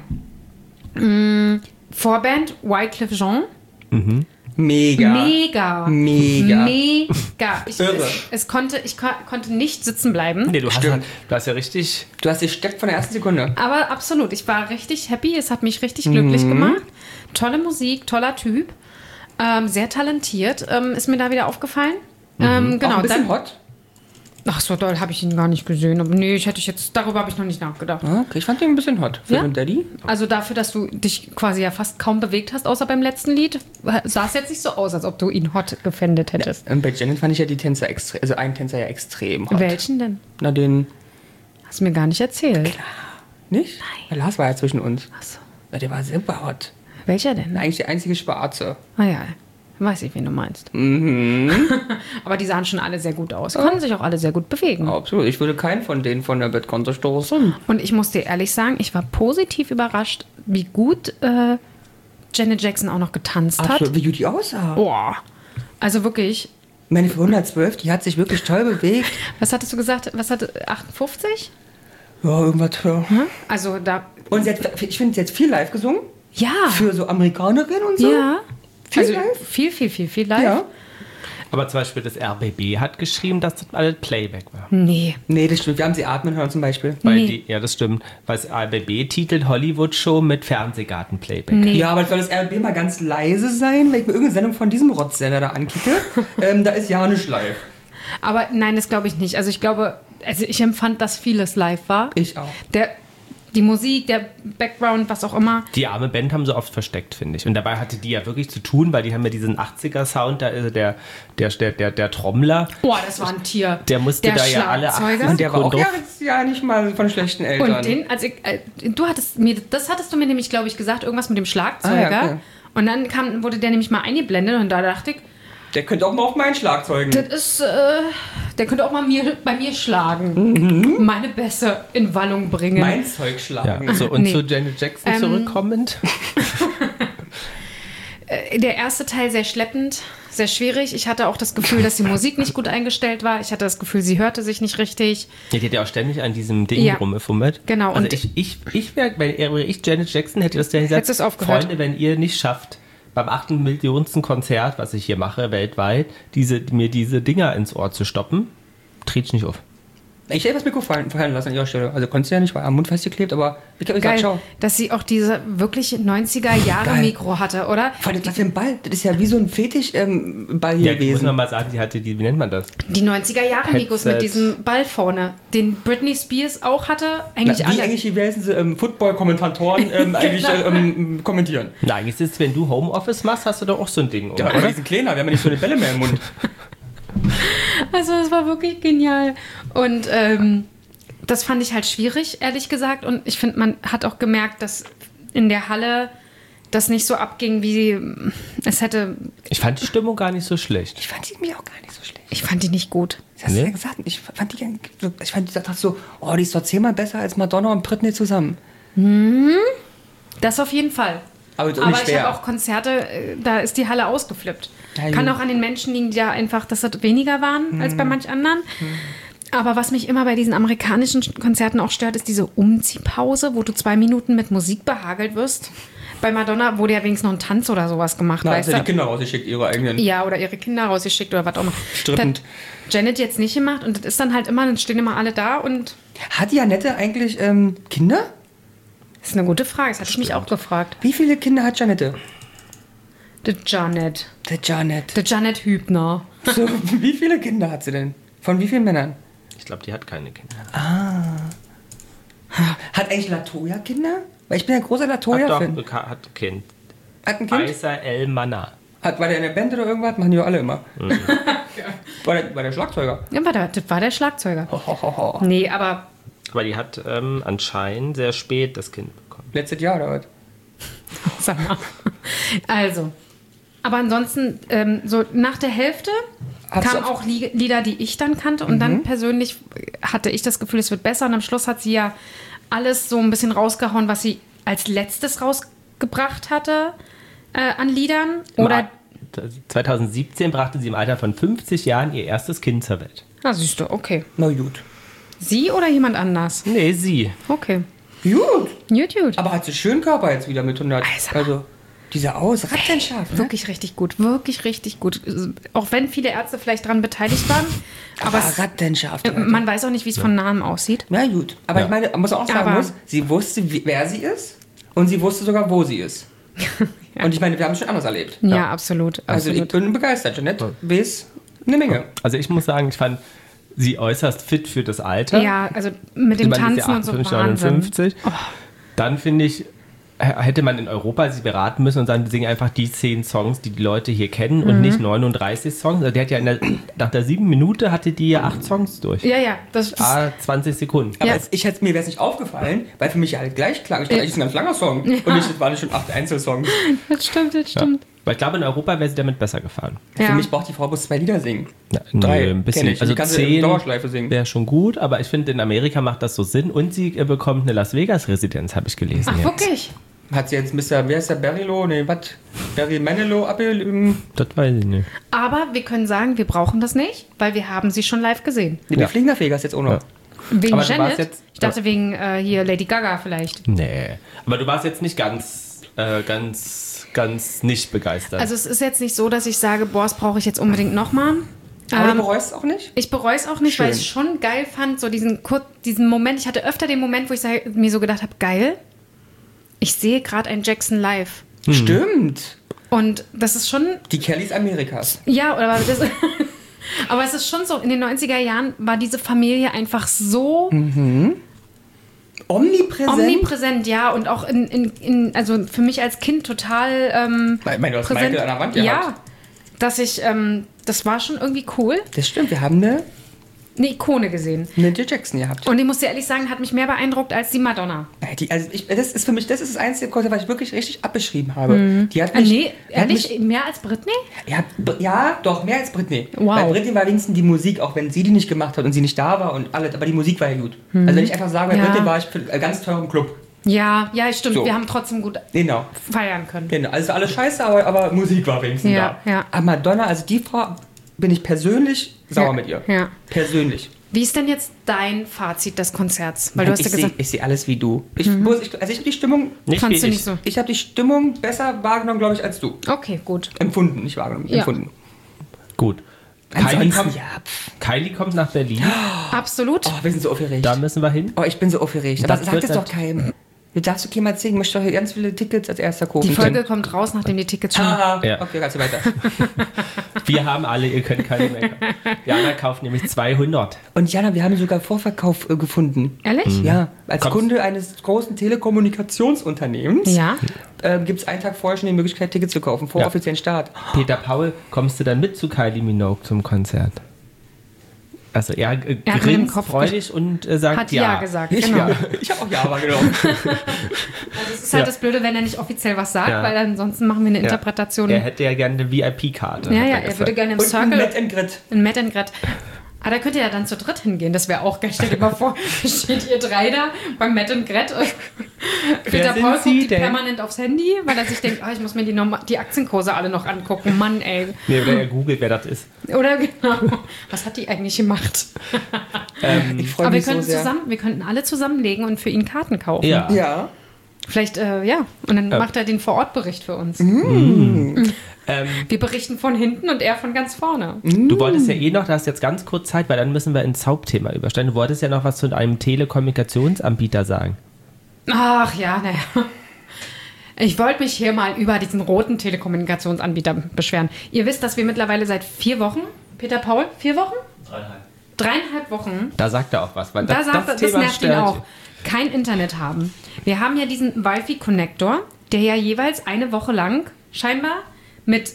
Vorband Wyclef Jean. Mega. Mega. Mega. Mega. Irre. Ich konnte nicht sitzen bleiben. Nee, du Stimmt. hast ja richtig. Du hast dich steckt von der ersten Sekunde. Aber absolut, ich war richtig happy. Es hat mich richtig glücklich gemacht. Tolle Musik, toller Typ. Sehr talentiert, ist mir da wieder aufgefallen. Genau, Auch ein bisschen dann, hot. ach so doll habe ich ihn gar nicht gesehen. Aber nee, darüber habe ich noch nicht nachgedacht. Okay, ich fand den ein bisschen hot. Für Ja? den Daddy. Also dafür, dass du dich quasi ja fast kaum bewegt hast, außer beim letzten Lied, sah es jetzt nicht so aus, als ob du ihn hot gefändet hättest. Bei Janet fand ich ja die Tänzer extrem, also einen Tänzer ja extrem hot. Welchen denn? Na, den Hast du mir gar nicht erzählt. nicht? Nein. Lars war ja zwischen uns. Ach so. Ja, der war super hot. Welcher denn? Eigentlich der einzige Schwarze. Ah ja, weiß ich, wen du meinst. Aber die sahen schon alle sehr gut aus. Konnten sich auch alle sehr gut bewegen. Absolut. Ich würde keinen von denen von der Bettkante stoßen. Und ich muss dir ehrlich sagen, ich war positiv überrascht, wie gut Janet Jackson auch noch getanzt hat. Absolut. Wie gut die aussah. Boah. Also wirklich, Meine für 112, die hat sich wirklich toll bewegt. was hattest du gesagt? Was hatte 58? Ja, irgendwas. Ja. Also da, Und sie hat, ich finde, sie hat viel live gesungen. ja. Für so Amerikanerinnen und so. Ja. Viel Also live? viel live. Ja. Aber zum Beispiel das RBB hat geschrieben, dass das alles Playback war. Nee. Nee, das stimmt. Wir haben sie atmen hören zum Beispiel. Weil Nee. ja, das stimmt. Weil das RBB titelt Hollywood-Show mit Fernsehgarten-Playback. Nee. Ja, aber soll das RB mal ganz leise sein, wenn ich mir irgendeine Sendung von diesem Rotzsender da ankicke? Da ist ja nicht live. Aber nein, das glaube ich nicht. Also ich glaube, ich empfand, dass vieles live war. Ich auch. Die Musik, der Background, was auch immer. Die arme Band haben sie oft versteckt, finde ich. Und dabei hatte die ja wirklich zu tun, weil die haben ja diesen 80er-Sound, da ist der Trommler. Boah, das war ein Tier. Der musste der da ja alle Schlagzeuger. 80 Und der war auch Sekunden ja, jetzt ja nicht mal von schlechten Eltern. Und den, also das hattest du mir nämlich, glaube ich, gesagt, irgendwas mit dem Schlagzeuger. Ah, ja, okay. Und dann wurde der nämlich mal eingeblendet und da dachte ich, Der könnte auch mal auf meinen Schlagzeugen. das ist, der könnte auch mal bei mir schlagen. Meine Bässe in Wallung bringen. Mein Zeug schlagen. Ja, so, und Nee. zu Janet Jackson zurückkommend. Der erste Teil sehr schleppend, sehr schwierig. Ich hatte auch das Gefühl, dass die Musik nicht gut eingestellt war. Ich hatte das Gefühl, sie hörte sich nicht richtig. Ja, die hat ja auch ständig an diesem Ding Ja. rumgefummelt. Genau, Also und ich wäre, wäre ich Janet Jackson, hätte das ja gesagt, Hättest du es aufgehört? Freunde, wenn ihr nicht schafft, beim 8. Millionensten Konzert, was ich hier mache, weltweit, mir diese Dinger ins Ohr zu stoppen, dreht ich nicht auf. Ich hätte das Mikro fallen lassen an ihrer Stelle. Also konntest du ja nicht, war am Mund festgeklebt, aber ich habe gesagt, geil, schau. dass sie auch diese wirklich 90er-Jahre-Mikro hatte, oder? Vor allem, was für ein Ball. Das ist ja wie so ein Fetisch-Ball hier Ja, muss gewesen. man mal sagen, die hatte, wie nennt man das? Die 90er-Jahre-Mikros Headset. mit diesem Ball vorne, den Britney Spears auch hatte. Na, Eigentlich wie alle. eigentlich die welchen Football-Kommentatoren eigentlich kommentieren. Na, eigentlich ist es, wenn du Homeoffice machst, hast du doch auch so ein Ding, Ja, oder? aber die sind kleiner, wir haben ja nicht so eine Bälle mehr im Mund. Also das war wirklich genial. Und das fand ich halt schwierig, ehrlich gesagt. Und ich finde, man hat auch gemerkt, dass in der Halle das nicht so abging, wie es hätte. Ich fand die Stimmung gar nicht so schlecht. Ich fand die mir auch gar nicht so schlecht. Ich fand die nicht gut. Das hast du Nee? ja gesagt. Ich dachte so, oh, die ist doch 10-mal besser als Madonna und Britney zusammen. Das auf jeden Fall. Aber ist auch Aber nicht ich schwer. habe auch Konzerte, da ist die Halle ausgeflippt. Ja, Kann gut. auch an den Menschen liegen, die da einfach, dass das weniger waren als bei manch anderen. Aber was mich immer bei diesen amerikanischen Konzerten auch stört, ist diese Umziehpause, wo du 2 Minuten mit Musik behagelt wirst. Bei Madonna wurde ja wenigstens noch ein Tanz oder sowas gemacht, Na, weißt also die du? Kinder rausgeschickt, ihre eigenen. Ja, oder ihre Kinder rausgeschickt oder was auch immer. Strippend. Das hat Janet jetzt nicht gemacht und das ist dann halt immer, dann stehen immer alle da und Hat die Janette eigentlich Kinder? das ist eine gute Frage, das hatte ich mich auch gefragt. Wie viele Kinder hat Janette? Die Janet. Der Janet. Die Janet Hübner. So, wie viele Kinder hat sie denn? Von wie vielen Männern? Ich glaube, die hat keine Kinder. Hat eigentlich Latoya Kinder? Weil ich bin ein großer Hat Latoya-Fan. doch, hat ein Kind. Hat ein Kind? Isa El Manna. War der in der Band oder irgendwas? Machen die doch alle immer. War der Schlagzeuger? Ja, das war der Schlagzeuger. Nee, aber Aber die hat anscheinend sehr spät das Kind bekommen. Letztes Jahr oder was? sag mal. Also, aber ansonsten, so nach der Hälfte Hat's kamen auch Lieder, die ich dann kannte. Und dann persönlich hatte ich das Gefühl, es wird besser. Und am Schluss hat sie ja alles so ein bisschen rausgehauen, was sie als letztes rausgebracht hatte an Liedern. Oder 2017 brachte sie im Alter von 50 Jahren ihr erstes Kind zur Welt. siehst du, okay. Na gut. Sie oder jemand anders? Nee, sie. Okay. Gut. Gut. Aber hat sie schönen Körper jetzt wieder mit 100. Also, dieser rattenscharf. Ne? Wirklich richtig gut. Wirklich richtig gut. Auch wenn viele Ärzte vielleicht daran beteiligt waren. Aber rattenscharf. man weiß auch nicht, wie es von Namen aussieht. Na gut. Aber Ja. ich meine, man muss auch sagen, sie wusste, wer sie ist. Und sie wusste sogar, wo sie ist. Und ich meine, wir haben es schon anders erlebt. Ja, absolut. Also ich bin begeistert. Jeanette weiß eine Menge. Also ich muss sagen, ich fand sie äußerst fit für das Alter. Ja, also mit dem Ich meine, sie ist Tanzen und so 58, Wahnsinn. 59. Dann finde ich, hätte man in Europa sie beraten müssen und sagen, sing einfach die 10 Songs, die Leute hier kennen und nicht 39 Songs. Also die hat ja nach der 7 Minute hatte die ja 8 Songs durch. Ja, das 20 Sekunden. Aber Ja. mir wäre es nicht aufgefallen, weil für mich ja halt gleich klang. Ich dachte, eigentlich ist ein ganz langer Song. Und nicht, das waren schon 8 Einzelsongs. das stimmt. Weil ich glaube, in Europa wäre sie damit besser gefahren. Ja. Für mich braucht die Frau bloß 2 Lieder singen. Ja, 3 ein bisschen. kenn ich. Also Die kann sie in 10 Dauerschleife singen. wäre schon gut, aber ich finde, in Amerika macht das so Sinn. Und sie bekommt eine Las Vegas-Residenz, habe ich gelesen. Ach, jetzt. wirklich? Hat sie jetzt wer ist der Berilo? Nee, was? Barry Manilow Das weiß ich nicht. Aber wir können sagen, wir brauchen das nicht, weil wir haben sie schon live gesehen. Wir Ja. fliegen nach Vegas jetzt auch noch. Ja. Wegen Aber du warst Janet? jetzt- Ich dachte wegen hier Lady Gaga vielleicht. Nee. Aber du warst jetzt nicht ganz nicht begeistert. Also es ist jetzt nicht so, dass ich sage, boah, das brauche ich jetzt unbedingt nochmal. Aber du bereust es auch nicht? Ich bereue es auch nicht, weil Schön. ich es schon geil fand, so diesen Moment. Ich hatte öfter den Moment, wo ich mir so gedacht habe, geil, ich sehe gerade einen Jackson live. Stimmt. Und das ist schon, Die Kellys Amerikas. ja, aber aber es ist schon so, in den 90er Jahren war diese Familie einfach so omnipräsent, ja, und auch also für mich als Kind total Ich meine, du hast präsent. Michael an der Wand Ja, gehabt. dass ich, das war schon irgendwie cool, Das stimmt, wir haben eine Ikone gesehen. Jackson gehabt. Und ich muss dir ehrlich sagen, hat mich mehr beeindruckt als die Madonna. Das ist für mich, das ist das einzige Konzert, was ich wirklich richtig abbeschrieben habe. Die hat mich, Nee, die hat ehrlich, mich, mehr als Britney? ja, doch, mehr als Britney. Wow. Bei Britney war wenigstens die Musik, auch wenn sie die nicht gemacht hat und sie nicht da war und alles, aber die Musik war ja gut. Also wenn ich einfach sage, bei Ja. Britney war ich für einen ganz teuren Club. Ja, stimmt. So. Wir haben trotzdem gut Genau. feiern können. Genau. Also alles scheiße, aber Musik war wenigstens Ja, da. ja. Aber Madonna, also die Frau, bin ich persönlich sauer mit ihr. Ja. Persönlich. Wie ist denn jetzt dein Fazit des Konzerts? Weil du hast ja gesagt, Ich sehe alles wie du. Ich habe die Stimmung, nicht fandst wie du ich. nicht so. ich habe die Stimmung besser wahrgenommen, glaube ich, als du. Okay, gut. Empfunden, nicht wahrgenommen, Ja. empfunden. Gut. Ansonsten, Kylie kommt nach Berlin. Absolut. Oh, wir sind so aufgeregt. Da müssen wir hin. Oh, ich bin so aufgeregt. Aber Das sag wird das doch nicht- keinem. Du darfst doch keinem erzählen. Ich möchte doch hier ganz viele Tickets als erster kaufen. Die Folge kommt raus, nachdem die Tickets schon... Ah, Ja. okay, kannst du weiter. Wir haben alle, ihr könnt keine mehr. Jana kauft nämlich 200. Und Jana, wir haben sogar Vorverkauf gefunden. Ehrlich? Ja, als Kommst- Kunde eines großen Telekommunikationsunternehmens Ja. gibt es einen Tag vorher schon die Möglichkeit, Tickets zu kaufen, vor Ja. offiziellen Start. Peter Paul, kommst du dann mit zu Kylie Minogue zum Konzert? Also er hat mit dem grinst Kopf freudig und sagt Hat ja gesagt, Ich, genau. ja, ich habe auch Ja wahrgenommen. Also es ist halt Ja. das Blöde, wenn er nicht offiziell was sagt, Ja. weil ansonsten machen wir eine Interpretation. Er hätte ja gerne eine VIP-Karte. Ja, hat er gesagt. würde gerne im Und ein Circle... Met and Grit. Ein Met and Gret. Ah, da könnt ihr ja dann zu dritt hingehen. Das wäre auch geil. Stell dir mal vor, steht ihr drei da beim Met and Gret. Peter sind Paul Sie guckt denn? permanent aufs Handy, weil er sich denkt, ich muss mir die Aktienkurse alle noch angucken. Mann, ey. Nee, oder er googelt, wer das ist. Oder genau. Was hat die eigentlich gemacht? Ich freue Aber wir mich so könnten sehr. wir könnten alle zusammenlegen und für ihn Karten kaufen. Ja. Ja. Vielleicht, ja. Und dann macht er den Vorortbericht für uns. Wir berichten von hinten und er von ganz vorne. Du wolltest ja noch, du hast jetzt ganz kurz Zeit, weil dann müssen wir ins Hauptthema übersteigen. Du wolltest ja noch was zu einem Telekommunikationsanbieter sagen. Ach ja, naja. Ich wollte mich hier mal über diesen roten Telekommunikationsanbieter beschweren. Ihr wisst, dass wir mittlerweile seit 4 Wochen, Peter Paul, 4 Wochen? 3,5 Wochen. Da sagt er auch was. Weil Das nervt ihn stört. auch. Kein Internet haben. Wir haben ja diesen Wi-Fi-Connector, der ja jeweils eine Woche lang scheinbar mit,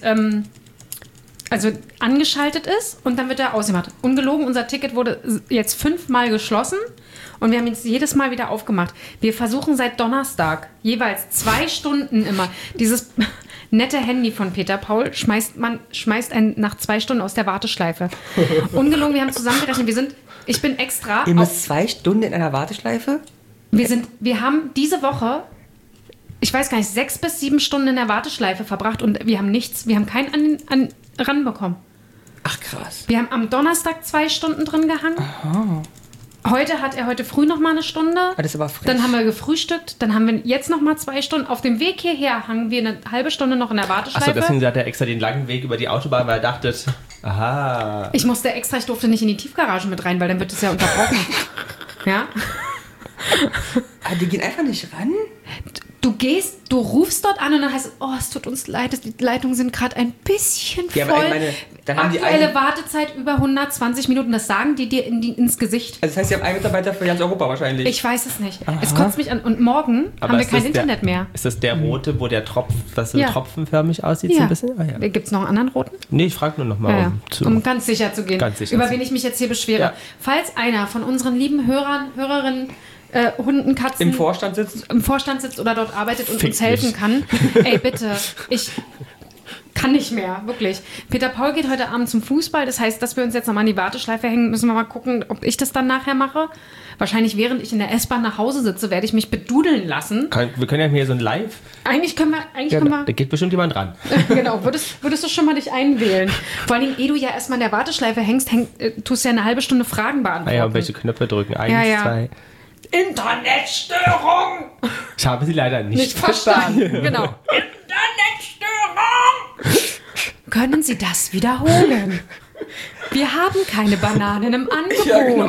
also angeschaltet ist und dann wird er ausgemacht. Ungelogen, unser Ticket wurde jetzt 5-mal geschlossen und wir haben es jedes Mal wieder aufgemacht. Wir versuchen seit Donnerstag jeweils 2 Stunden immer dieses nette Handy von Peter Paul schmeißt einen nach 2 Stunden aus der Warteschleife. Ungelogen, wir haben zusammengerechnet, ich bin extra. Ihr müsst 2 Stunden in einer Warteschleife? Wir haben diese Woche, ich weiß gar nicht, 6 bis 7 Stunden in der Warteschleife verbracht und wir haben keinen ranbekommen. Ach krass. Wir haben am Donnerstag 2 Stunden drin gehangen. Aha. Heute früh noch mal eine Stunde. Das ist aber frech. Dann haben wir gefrühstückt. Dann haben wir jetzt noch mal 2 Stunden. Auf dem Weg hierher hangen wir eine halbe Stunde noch in der Warteschleife. Achso, deswegen hat er extra den langen Weg über die Autobahn, weil er dachte, aha. Ich durfte nicht in die Tiefgarage mit rein, weil dann wird es ja unterbrochen. Ja? Die gehen einfach nicht ran? Du rufst dort an und dann heißt es, es tut uns leid, die Leitungen sind gerade ein bisschen voll. Ja, aber ich meine, dann haben aktuelle Wartezeit über 120 Minuten, das sagen die dir ins Gesicht. Also das heißt, sie haben einen Mitarbeiter für ganz Europa wahrscheinlich. Ich weiß es nicht. Aha. Es kotzt mich an. Und morgen haben wir kein Internet mehr. Ist das der rote, wo der tropfenförmig aussieht? Ja. So ein bisschen? Gibt es noch einen anderen roten? Nee, ich frage nur noch mal, um ganz sicher zu gehen, über wen ich mich jetzt hier beschwere. Ja. Falls einer von unseren lieben Hörerinnen Hunden, Katzen im Vorstand sitzt oder dort arbeitet und uns helfen kann. Ey, bitte, ich kann nicht mehr, wirklich. Peter Paul geht heute Abend zum Fußball, das heißt, dass wir uns jetzt nochmal an die Warteschleife hängen, müssen wir mal gucken, ob ich das dann nachher mache. Wahrscheinlich, während ich in der S-Bahn nach Hause sitze, werde ich mich bedudeln lassen. Wir können ja hier so ein Live. Eigentlich können wir. Da geht bestimmt jemand ran. Genau, würdest du schon mal dich einwählen? Vor allem, ehe du ja erstmal in der Warteschleife hängst, tust du ja eine halbe Stunde Fragen beantworten. Und welche Knöpfe drücken? 1, 2... Internetstörung! Ich habe sie leider nicht verstanden. Genau. Internetstörung! Können Sie das wiederholen? Wir haben keine Bananen im Angebot. Ja, genau.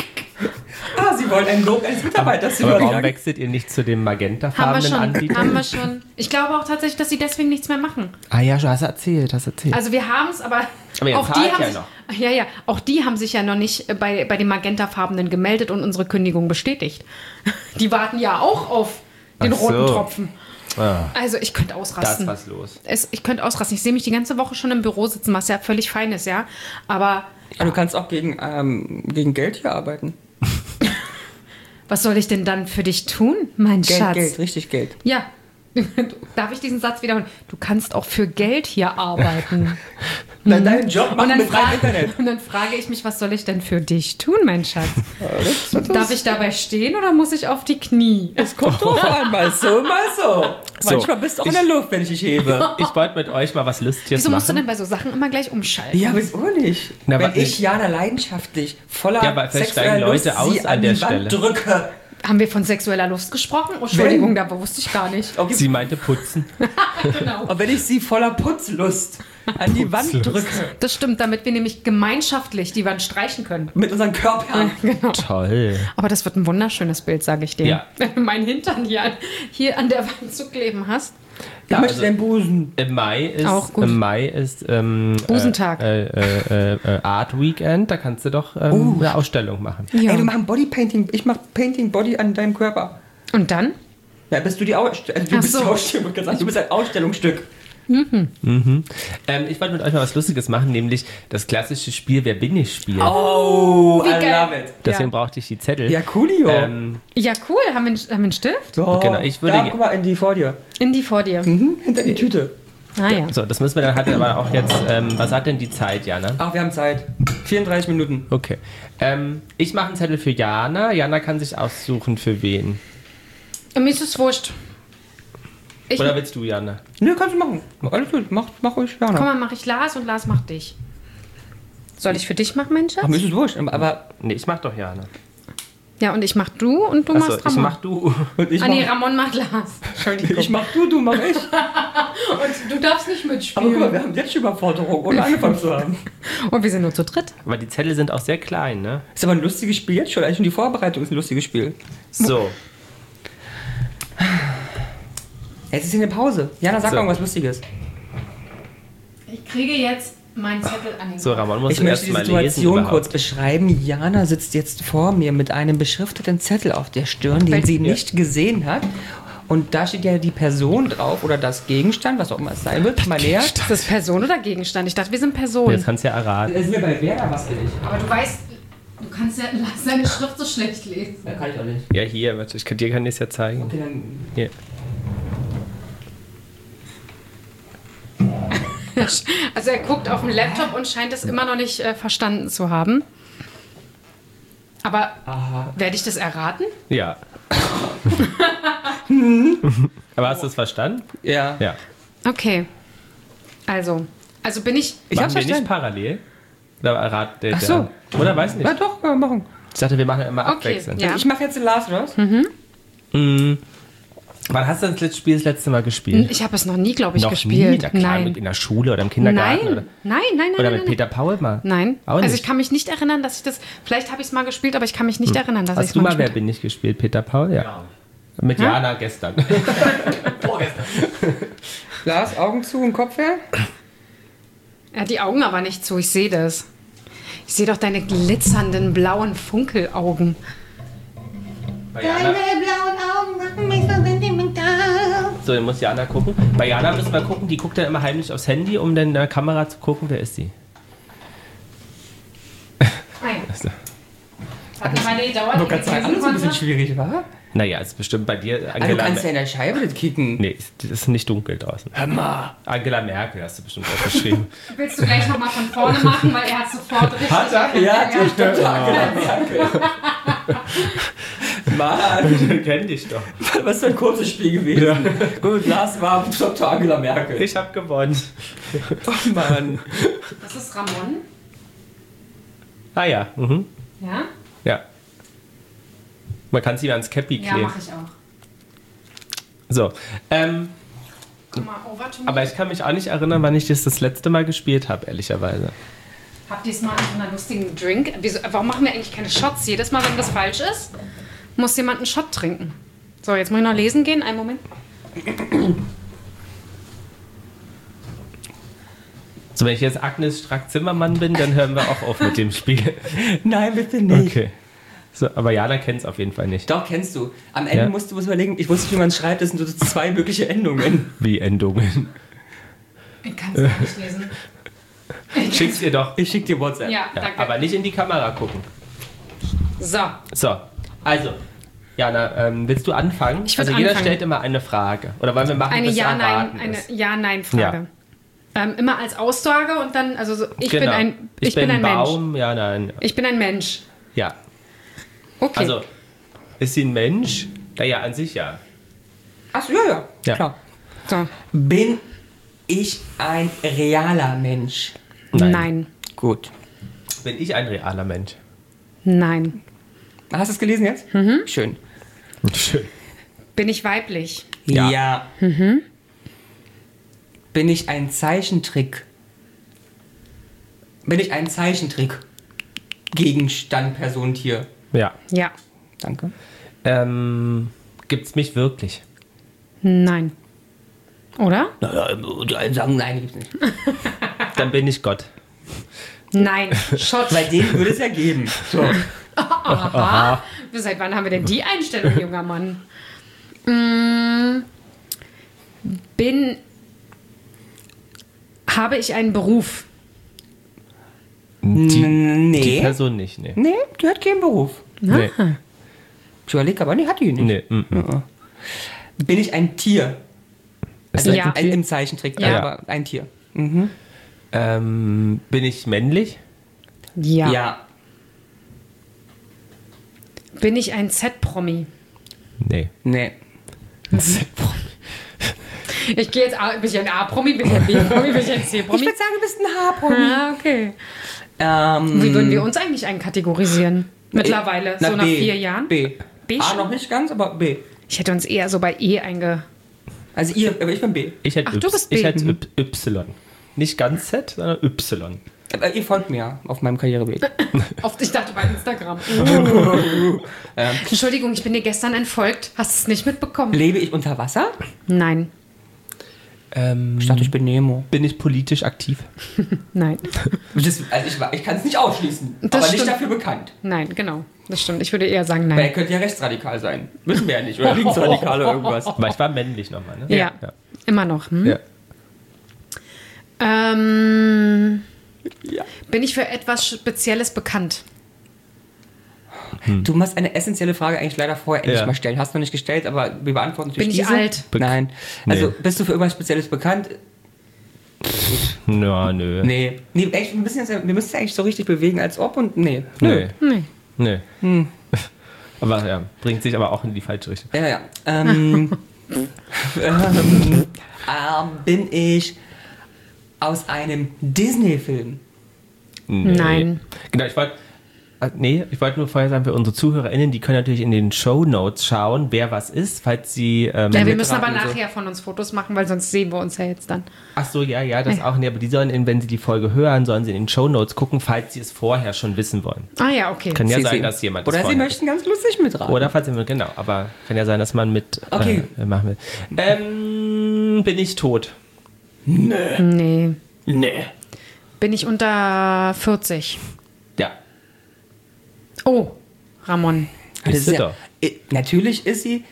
Sie wollen einen Lob eines Mitarbeiters. Aber warum wechselt ihr nicht zu dem magentafarbenen Anbieter? Haben wir schon. Ich glaube auch tatsächlich, dass sie deswegen nichts mehr machen. Ja, hast du erzählt. Also wir haben es, aber auch die haben sich, noch. Auch die haben sich ja noch nicht bei den magentafarbenen gemeldet und unsere Kündigung bestätigt. Die warten ja auch auf den roten Tropfen. Also ich könnte ausrasten. Da ist was los. Ich könnte ausrasten. Ich sehe mich die ganze Woche schon im Büro sitzen, was ja völlig fein ist, ja. Aber du kannst auch gegen Geld hier arbeiten. Was soll ich denn dann für dich tun, mein Schatz? Geld, richtig Geld. Ja. Darf ich diesen Satz wiederholen? Du kannst auch für Geld hier arbeiten. Deinen Job machen mit freiem Internet. Und dann frage ich mich, was soll ich denn für dich tun, mein Schatz? Darf ich dabei stehen oder muss ich auf die Knie? Es kommt drauf an, mal so. Manchmal bist du auch in der Luft, wenn ich dich hebe. Ich wollte mit euch mal was Lustiges Wieso machen. musst du denn bei so Sachen immer gleich umschalten? Ja, wieso nicht? wenn ich Jana leidenschaftlich voller sexueller Lust Leute an der Stelle drücke. Haben wir von sexueller Lust gesprochen? Oh, Entschuldigung, da wusste ich gar nicht. Okay. Sie meinte putzen. Genau. Und wenn ich sie voller Putzlust an die Wand drücke. Das stimmt, damit wir nämlich gemeinschaftlich die Wand streichen können. Mit unseren Körpern. Genau. Toll. Aber das wird ein wunderschönes Bild, sage ich dir. Ja. Wenn du meinen Hintern hier an der Wand zu kleben hast. Ich möchte den Busen. Im Mai ist Busentag. Art Weekend, da kannst du doch eine Ausstellung machen. Ja. Ey, du machst Bodypainting. Ich mach Painting Body an deinem Körper. Und dann? Ja, bist du die Ausstellung. Du bist die Ausstellung. Du bist ein Ausstellungsstück. Ich wollte mit euch mal was Lustiges machen, nämlich das klassische Spiel Wer bin ich spielen. Oh, Wie I geil. love it. Deswegen brauchte ich die Zettel. Ja, coolio. Ja, cool. Haben wir einen Stift? So, Genau, ich würde guck mal, in die vor dir. In die vor dir. Hinter die Tüte. Ah ja. So, das müssen wir dann halt aber auch jetzt. Was hat denn die Zeit, Jana? Ach, wir haben Zeit. 34 Minuten. Okay. Ich mache einen Zettel für Jana. Jana kann sich aussuchen, für wen. Mir ist es wurscht. Oder willst du, Jana? Nö, kannst du machen. Alles gut, mach ruhig, Jana. Komm mal, mach ich Lars und Lars macht dich. Soll ich für dich machen, mein Schatz? Ach, mir ist es wurscht, aber... Nee, ich mach doch Jana. Ja, und ich mach du und du machst Ramon. ich mach du. Und ich nee, Ramon macht Lars. Entschuldigung. Ich mach du mach ich. Und du darfst nicht Aber mitspielen. guck mal, wir haben jetzt schon Überforderung, ohne angefangen zu haben. Und wir sind nur zu dritt. Aber die Zettel sind auch sehr klein, ne? Ist aber ein lustiges Spiel jetzt schon. Eigentlich schon die Vorbereitung ist ein lustiges Spiel. So. Jetzt ist hier eine Pause. Jana, sag So. irgendwas Lustiges. Ich kriege jetzt meinen Zettel an den So, Ramon muss Ich möchte erst die mal lesen. Situation überhaupt. kurz beschreiben. Jana sitzt jetzt vor mir mit einem beschrifteten Zettel auf der Stirn, den sie nicht gesehen hat. Und da steht ja die Person drauf oder das Gegenstand, was auch immer es sein wird. Mal näher. Ist das Person oder Gegenstand? Ich dachte, wir sind Personen. Jetzt kannst du ja erraten. Das ist mir bei Werner was will ich. Aber du weißt, du kannst ja seine Schrift so schlecht lesen. Ja, kann ich auch nicht. Ja, hier, warte, dir kann ich es ja zeigen. Okay, dann Hier. Also er guckt auf den Laptop und scheint es immer noch nicht verstanden zu haben. Aber werde ich das erraten? Ja. Aber hast du es verstanden? ja. Ja. Okay. Also bin ich... Ich Machen hab's wir nicht verstanden. parallel? Oder erraten Ach so. Oder weiß nicht. Ja, doch, können wir machen. Ich dachte, wir machen ja immer Okay, abwechselnd. ja. Ich mache jetzt den Last, oder was? Wann hast du das Spiel das letzte Mal gespielt? Ich habe es noch nie, glaube ich, Noch gespielt. nie? Na klar, Nein. in der Schule oder im Kindergarten? Nein. Oder, Nein. oder mit Nein. Peter Paul mal? Nein. Auch nicht. Also ich kann mich nicht erinnern, dass ich das... Vielleicht habe ich es mal gespielt, aber ich kann mich nicht erinnern, dass ich es Hast du mal Wer gespielt bin ich gespielt, Peter Paul? Ja. Mit Jana gestern. Lars, Augen zu und Kopf her. Er hat die Augen aber nicht zu, ich sehe das. Ich sehe doch deine glitzernden blauen Funkelaugen. Bei Jana, blauen Augen machen mich so sentimental. so, dann muss Jana gucken. Bei Jana müssen wir gucken, die guckt dann immer heimlich aufs Handy, um dann in der Kamera zu gucken, wer ist sie. Also, Hat eine Weile gedauert. Du kannst sagen, alles ein bisschen schwierig, wa? naja, ist bestimmt bei dir Also du Angela kannst ja in der Scheibe das kicken. Nee, es ist nicht dunkel draußen. Hör mal. Angela Merkel hast du bestimmt auch geschrieben. Willst du gleich nochmal von vorne machen, weil er hat sofort richtig... Hat er? Ja, die stimmt. Mann, Ich kenn dich doch. was für ein kurzes Spiel gewesen. Gut, Lars war Dr. Angela Merkel. Ich hab gewonnen. Oh Mann. Das ist Ramon. Ah ja, Ja? ja. Man kann sie ans Cappy Ja, kleben. mache ich auch. So, Guck mal, over to me. aber ich kann mich auch nicht erinnern, wann ich das letzte Mal gespielt habe, ehrlicherweise. Habt ihr es mal an so einer lustigen Drink? Warum machen wir eigentlich keine Shots? Jedes Mal, wenn das falsch ist, muss jemand einen Shot trinken. So, jetzt muss ich noch lesen gehen. Einen Moment. So, wenn ich jetzt Agnes Strack-Zimmermann bin, dann hören wir auch auf mit dem Spiel. Nein, bitte nicht. Okay. So, aber Jana kennt es auf jeden Fall nicht. Doch, kennst du. Am Ende Ja. musst du überlegen, ich wusste nicht, wie man es schreibt, das sind so 2 mögliche Endungen. Wie Endungen. Ich kann es gar nicht lesen. Schick's ihr doch. Ich schick dir WhatsApp. Ja, Ja, danke. aber nicht in die Kamera gucken. So, So, also, Jana, willst du anfangen? Ich würd Also jeder anfangen. stellt immer eine Frage. Oder wollen wir machen, eine bis Ja-Nein, erraten eine ist? Ja-Nein-Frage. Immer als Aussage und dann, also so, ich Genau. bin ein Mensch. Baum, ja, nein. Ich bin ein Mensch. Ja. Okay. Also, ist sie ein Mensch? Naja, an sich ja. Achso, ja. Ja. Klar. so. Bin ich ein realer Mensch? Nein. Gut. Bin ich ein realer Mensch? Nein. Hast du es gelesen jetzt? Schön. Schön. Bin ich weiblich? Ja. Bin ich ein Zeichentrick? Bin ich ein Zeichentrick? Gegenstand, Person, Tier. Ja. Ja. Danke. Gibt's mich wirklich? Nein. Oder? Naja, die einen sagen, nein, gibt's nicht. Dann bin ich Gott. Nein. Shot. Bei denen würde es ja geben. So. Aha. Seit wann haben wir denn die Einstellung, junger Mann? Habe ich einen Beruf? Die Nee. Person nicht, nee. Nee, die hat keinen Beruf. Nee. Ich überlege aber, nee, hat die nicht. Nee. Bin ich ein Tier? Also Ja. im Zeichentrick, Ja. aber ein Tier. Bin ich männlich? Ja. Ja. Bin ich ein Z-Promi? Nee. Nee. Ich gehe jetzt A, bin ich ein A-Promi, bin ich ein B-Promi, bin ich ein Ich C-Promi? würde sagen, du bist ein Haarpromi. Ah, okay. Wie würden wir uns eigentlich einkategorisieren? Mittlerweile, Na, so nach B. 4 Jahren? B. B A schon? noch nicht ganz, aber B. Ich hätte uns eher so bei E Also ihr, aber ich bin B. Ich hätte Ach, du bist B. Ich hätte Y. Nicht ganz Z, sondern Y. Aber ihr folgt mir auf meinem Karriereweg. Oft, ich dachte bei Instagram. Entschuldigung, ich bin dir gestern entfolgt. Hast du es nicht mitbekommen? Lebe ich unter Wasser? Nein. Ich dachte, ich bin Nemo. Bin ich politisch aktiv? Nein. Ich kann es nicht ausschließen, Das aber nicht stimmt. dafür bekannt. Nein, genau. Das stimmt. Ich würde eher sagen Weil nein. er könnte ja rechtsradikal sein. Wissen wir ja nicht. Oder linksradikal oder irgendwas. Aber ich war männlich nochmal, ne? Ja, immer noch. Hm? Ja. Bin ich für etwas Spezielles bekannt? Du musst eine essentielle Frage eigentlich leider vorher endlich Ja. mal stellen. Hast du noch nicht gestellt, aber wir beantworten natürlich Bin ich diese. alt? Nein. Nee. Also, bist du für irgendwas Spezielles bekannt? Ja, nö. Nee. Echt, wir müssen es eigentlich so richtig bewegen, als ob und nee. Nee. Nee. Nee. Aber ja, bringt sich aber auch in die falsche Richtung. Ja. Bin ich aus einem Disney-Film? Nee. Nein. Genau, ich wollte nur vorher sagen, für unsere ZuhörerInnen, die können natürlich in den Shownotes schauen, wer was ist, falls sie... Ja, wir müssen aber mitraten und so. nachher von uns Fotos machen, weil sonst sehen wir uns ja jetzt dann. Ach so, ja, das auch. Nee, aber die sollen, wenn sie die Folge hören, sollen sie in den Shownotes gucken, falls sie es vorher schon wissen wollen. Ah ja, okay. Kann ja Sie sein, sehen. dass jemand Oder das sie vorher- möchten ganz lustig mitraten. Oder falls sie, genau, aber kann ja sein, dass man mit Okay. machen will. Bin ich tot? Nee. Nee. Bin ich unter 40? Ja. Oh, Ramon. Das Ist sie ist doch. natürlich ist sie.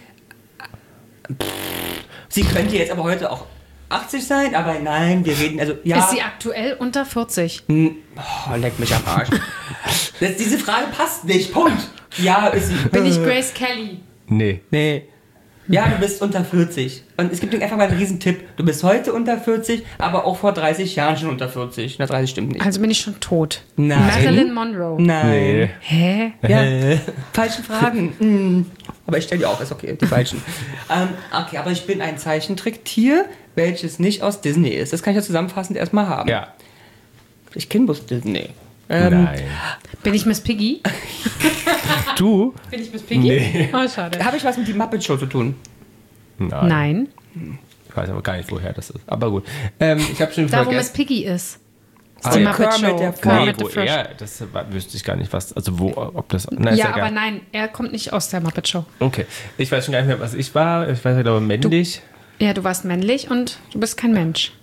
Sie könnte jetzt aber heute auch 80 sein, aber nein, wir reden. Also, ja. Ist sie aktuell unter 40? Oh, leck mich am Arsch. Diese Frage passt nicht. Punkt. Ja, ist sie. Bin ich Grace Kelly? Nee. Nee. Ja, du bist unter 40. Und es gibt dir einfach mal einen riesen Tipp. Du bist heute unter 40, aber auch vor 30 Jahren schon unter 40. Na, 30 stimmt nicht. Also bin ich schon tot. Nein. Marilyn Monroe. Nein. Hä? Ja, falsche Fragen. Aber ich stelle die auch, ist okay, die falschen. Okay, aber ich bin ein Zeichentricktier, welches nicht aus Disney ist. Das kann ich ja zusammenfassend erstmal haben. Ja. Ich kenne bloß Disney. Nein. Bin ich Miss Piggy? Du? Bin ich Miss Piggy? Nee. Oh, schade. Habe ich was mit die Muppet Show zu tun? Nein. Ich weiß aber gar nicht, woher das ist. Aber gut. Ich habe schon Da, wo Miss vergessen. Piggy ist. Ah, Ist die ja. Muppet Kermit Show. der Kermit wo the Frog. er, das wüsste ich gar nicht, was, also wo, ob das, na, ist Ja, egal. aber nein, er kommt nicht aus der Muppet Show. Okay, ich weiß schon gar nicht mehr, was ich war. Ich weiß, ich glaube, männlich. Ja, du warst männlich und du bist kein Mensch.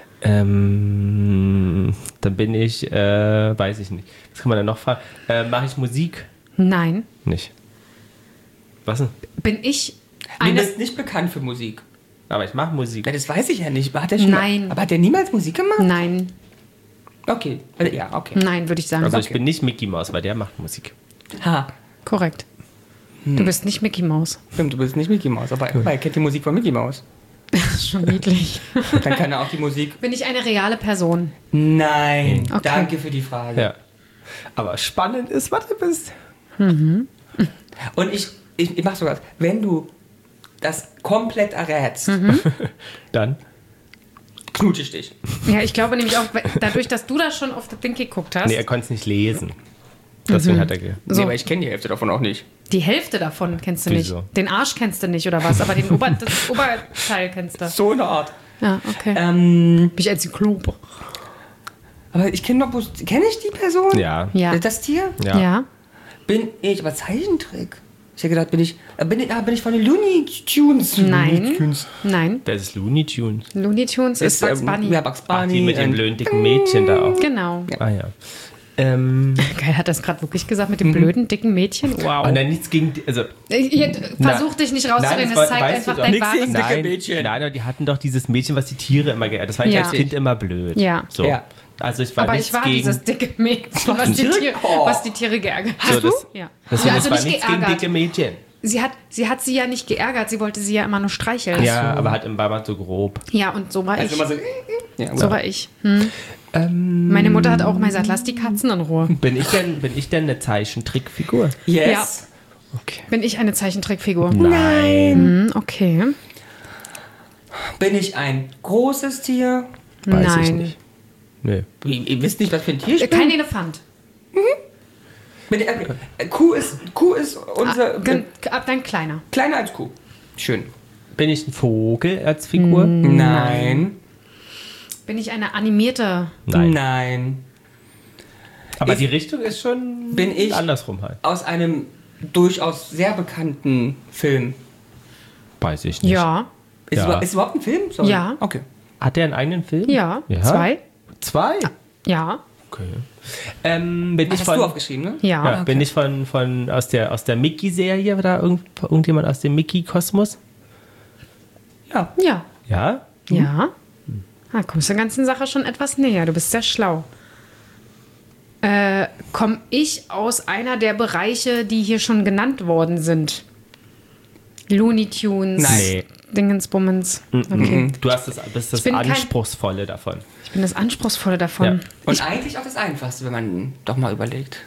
Dann bin ich, weiß ich nicht. Was kann man denn noch fragen? Mache ich Musik? Nein. Nicht. Was denn? Bin ich Du eine... bist nicht bekannt für Musik. Aber ich mache Musik. Ja, das weiß ich ja nicht. Hat er schon Nein. Mal, aber hat er niemals Musik gemacht? Nein. Okay. Ja, okay. Nein, würde ich sagen. Also ich bin nicht Mickey Mouse, weil der macht Musik. Ha. Korrekt. Du bist nicht Mickey Mouse. Stimmt, du bist nicht Mickey Mouse, aber er kennt die Musik von Mickey Mouse. Das ist schon niedlich. Dann kann er auch die Musik. Bin ich eine reale Person? Nein. Okay. Danke für die Frage. Ja. Aber spannend ist, was du bist. Und ich mach sogar, wenn du das komplett errätst, Dann? knutsche ich dich. Ja, ich glaube nämlich auch, dadurch, dass du da schon auf das Ding geguckt hast, Nee, er konnte es nicht lesen. Deswegen hat er So. So. Nee, aber ich kenne die Hälfte davon auch nicht. die Hälfte davon kennst du Wieso? nicht. Den Arsch kennst du nicht oder was, aber das Oberteil kennst du. So eine Art. Ja, okay. Bin ich Enzyklope? Aber ich kenne doch bloß. Kenne ich die Person? Ja. Ja. Das Tier? Ja. Ja. Bin ich. Aber Zeichentrick? Ich hätte gedacht, bin ich von den Looney Tunes? Nein. Nein. Das ist Looney Tunes. Looney Tunes ist Bugs Bunny. Ja, Bugs Ach, Bunny. die mit dem und- blöden dicken Mädchen da auch. Genau. Ah ja. Geil, hat das gerade wirklich gesagt mit dem blöden, dicken Mädchen? Wow. Und dann nichts gegen die, also Versuch dich nicht rauszureden, Nein, das zeigt weißt du einfach doch. dein Nix wahres... gegen dicke nein, Mädchen. nein, aber die hatten doch dieses Mädchen, was die Tiere immer geärgert. Das fand ich Ja. als Kind immer blöd. Ja. So. Ja. Also ich war Aber nichts ich war gegen. dieses dicke Mädchen, was die Tiere geärgert hat. So, das, Ja. deswegen, Also es war nicht nichts gegen geärgert. dicke Mädchen. Sie hat sie ja nicht geärgert, sie wollte sie ja immer nur streicheln. Ja, aber hat im Baba so grob. Ja, und so war ich. Also immer so. Ja, So war ich. Meine Mutter hat auch mal gesagt, lass die Katzen in Ruhe. Bin ich denn eine Zeichentrickfigur? Yes. Okay. Bin ich eine Zeichentrickfigur? Nein. Okay. Bin ich ein großes Tier? Weiß ich Nein. nicht. Nee. Ihr wisst nicht, was für ein Tier ich bin? Kein Elefant. Kuh ist unser. Dann kleiner. Kleiner als Kuh. Schön. Bin ich ein Vogel als Figur? Nein. Bin ich eine animierte? Nein. Nein. Aber die Richtung ist schon Bin ich- andersrum halt. Aus einem durchaus sehr bekannten Film. Weiß ich nicht. Ja. Ist, Ja. ist überhaupt ein Film? Ja. Okay. Hat der einen eigenen Film? Ja, 2. 2? Ja, Okay. Bin ich Hast du von, aufgeschrieben, ne? ja. ja, bin ich von aus der Mickey-Serie oder irgendjemand aus dem Mickey-Kosmos? Ja. Ja, Ja? ja. Da kommst du der ganzen Sache schon etwas näher. Du bist sehr schlau. Komme ich aus einer der Bereiche, die hier schon genannt worden sind? Looney Tunes, Nein. Nee. Dingensbummens. Okay. Du bist das bin kein- Anspruchsvolle davon. Ich bin das Anspruchsvolle davon. Ja. Und eigentlich auch das Einfachste, wenn man doch mal überlegt.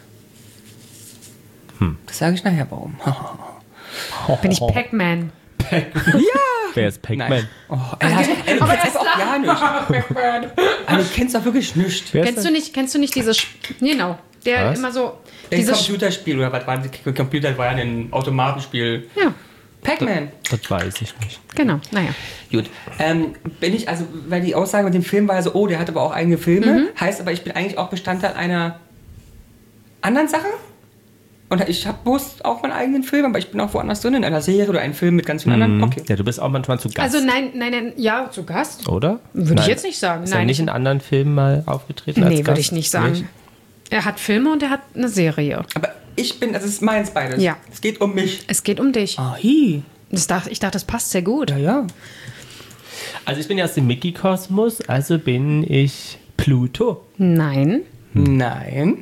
Das sage ich nachher, warum. Bin ich Pac-Man? Wer ist Pac-Man? Oh, ey, du Aber kennst er auch gar nicht. Du kennst doch wirklich nichts. Wer ist Kennst du nicht dieses... Genau. Der Was? immer so... Ein Dieses... Computerspiel, oder was war das? Computer war ja ein Automatenspiel. Ja, Pac-Man. Das weiß ich nicht. genau. Naja. Gut. Bin ich, also, weil die Aussage mit dem Film war ja so, oh, der hat aber auch eigene Filme. Heißt aber, ich bin eigentlich auch Bestandteil einer anderen Sache. Und ich habe bloß auch meinen eigenen Film, aber ich bin auch woanders drin, in einer Serie oder einem Film mit ganz vielen anderen. Okay. Ja, du bist auch manchmal zu Gast. Also nein, ja, zu Gast? Oder? Würde ich Nein. jetzt nicht sagen. Ist er Nein. nicht in anderen Filmen mal aufgetreten als Nee, Gast? würde ich nicht sagen. Er hat Filme und er hat eine Serie. Aber ich bin, das ist meins beides. Ja. Es geht um mich. Es geht um dich. Ah, hi. Ich dachte, das passt sehr gut. Ja, ja. Also ich bin ja aus dem Mickey-Kosmos, also bin ich Pluto. Nein. Nein.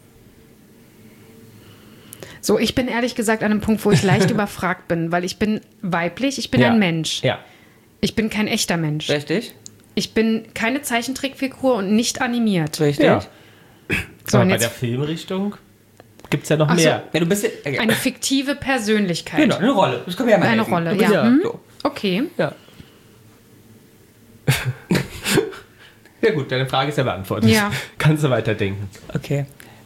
So, ich bin ehrlich gesagt an einem Punkt, wo ich leicht überfragt bin, weil ich bin weiblich, ich bin Ja. ein Mensch. Ja. Ich bin kein echter Mensch. Richtig? Ich bin keine Zeichentrickfigur und nicht animiert. Richtig. Ja. So, Aber und bei jetzt der Filmrichtung gibt es ja noch Ach so. mehr. Ja, du bist ja, eine fiktive Persönlichkeit. genau, eine Rolle. Das können wir ja mal Eine helfen. Rolle, Du bist ja. ja. Hm? So. Okay. Ja. Ja gut, deine Frage ist ja beantwortet. Ja. Kannst du weiterdenken. Okay.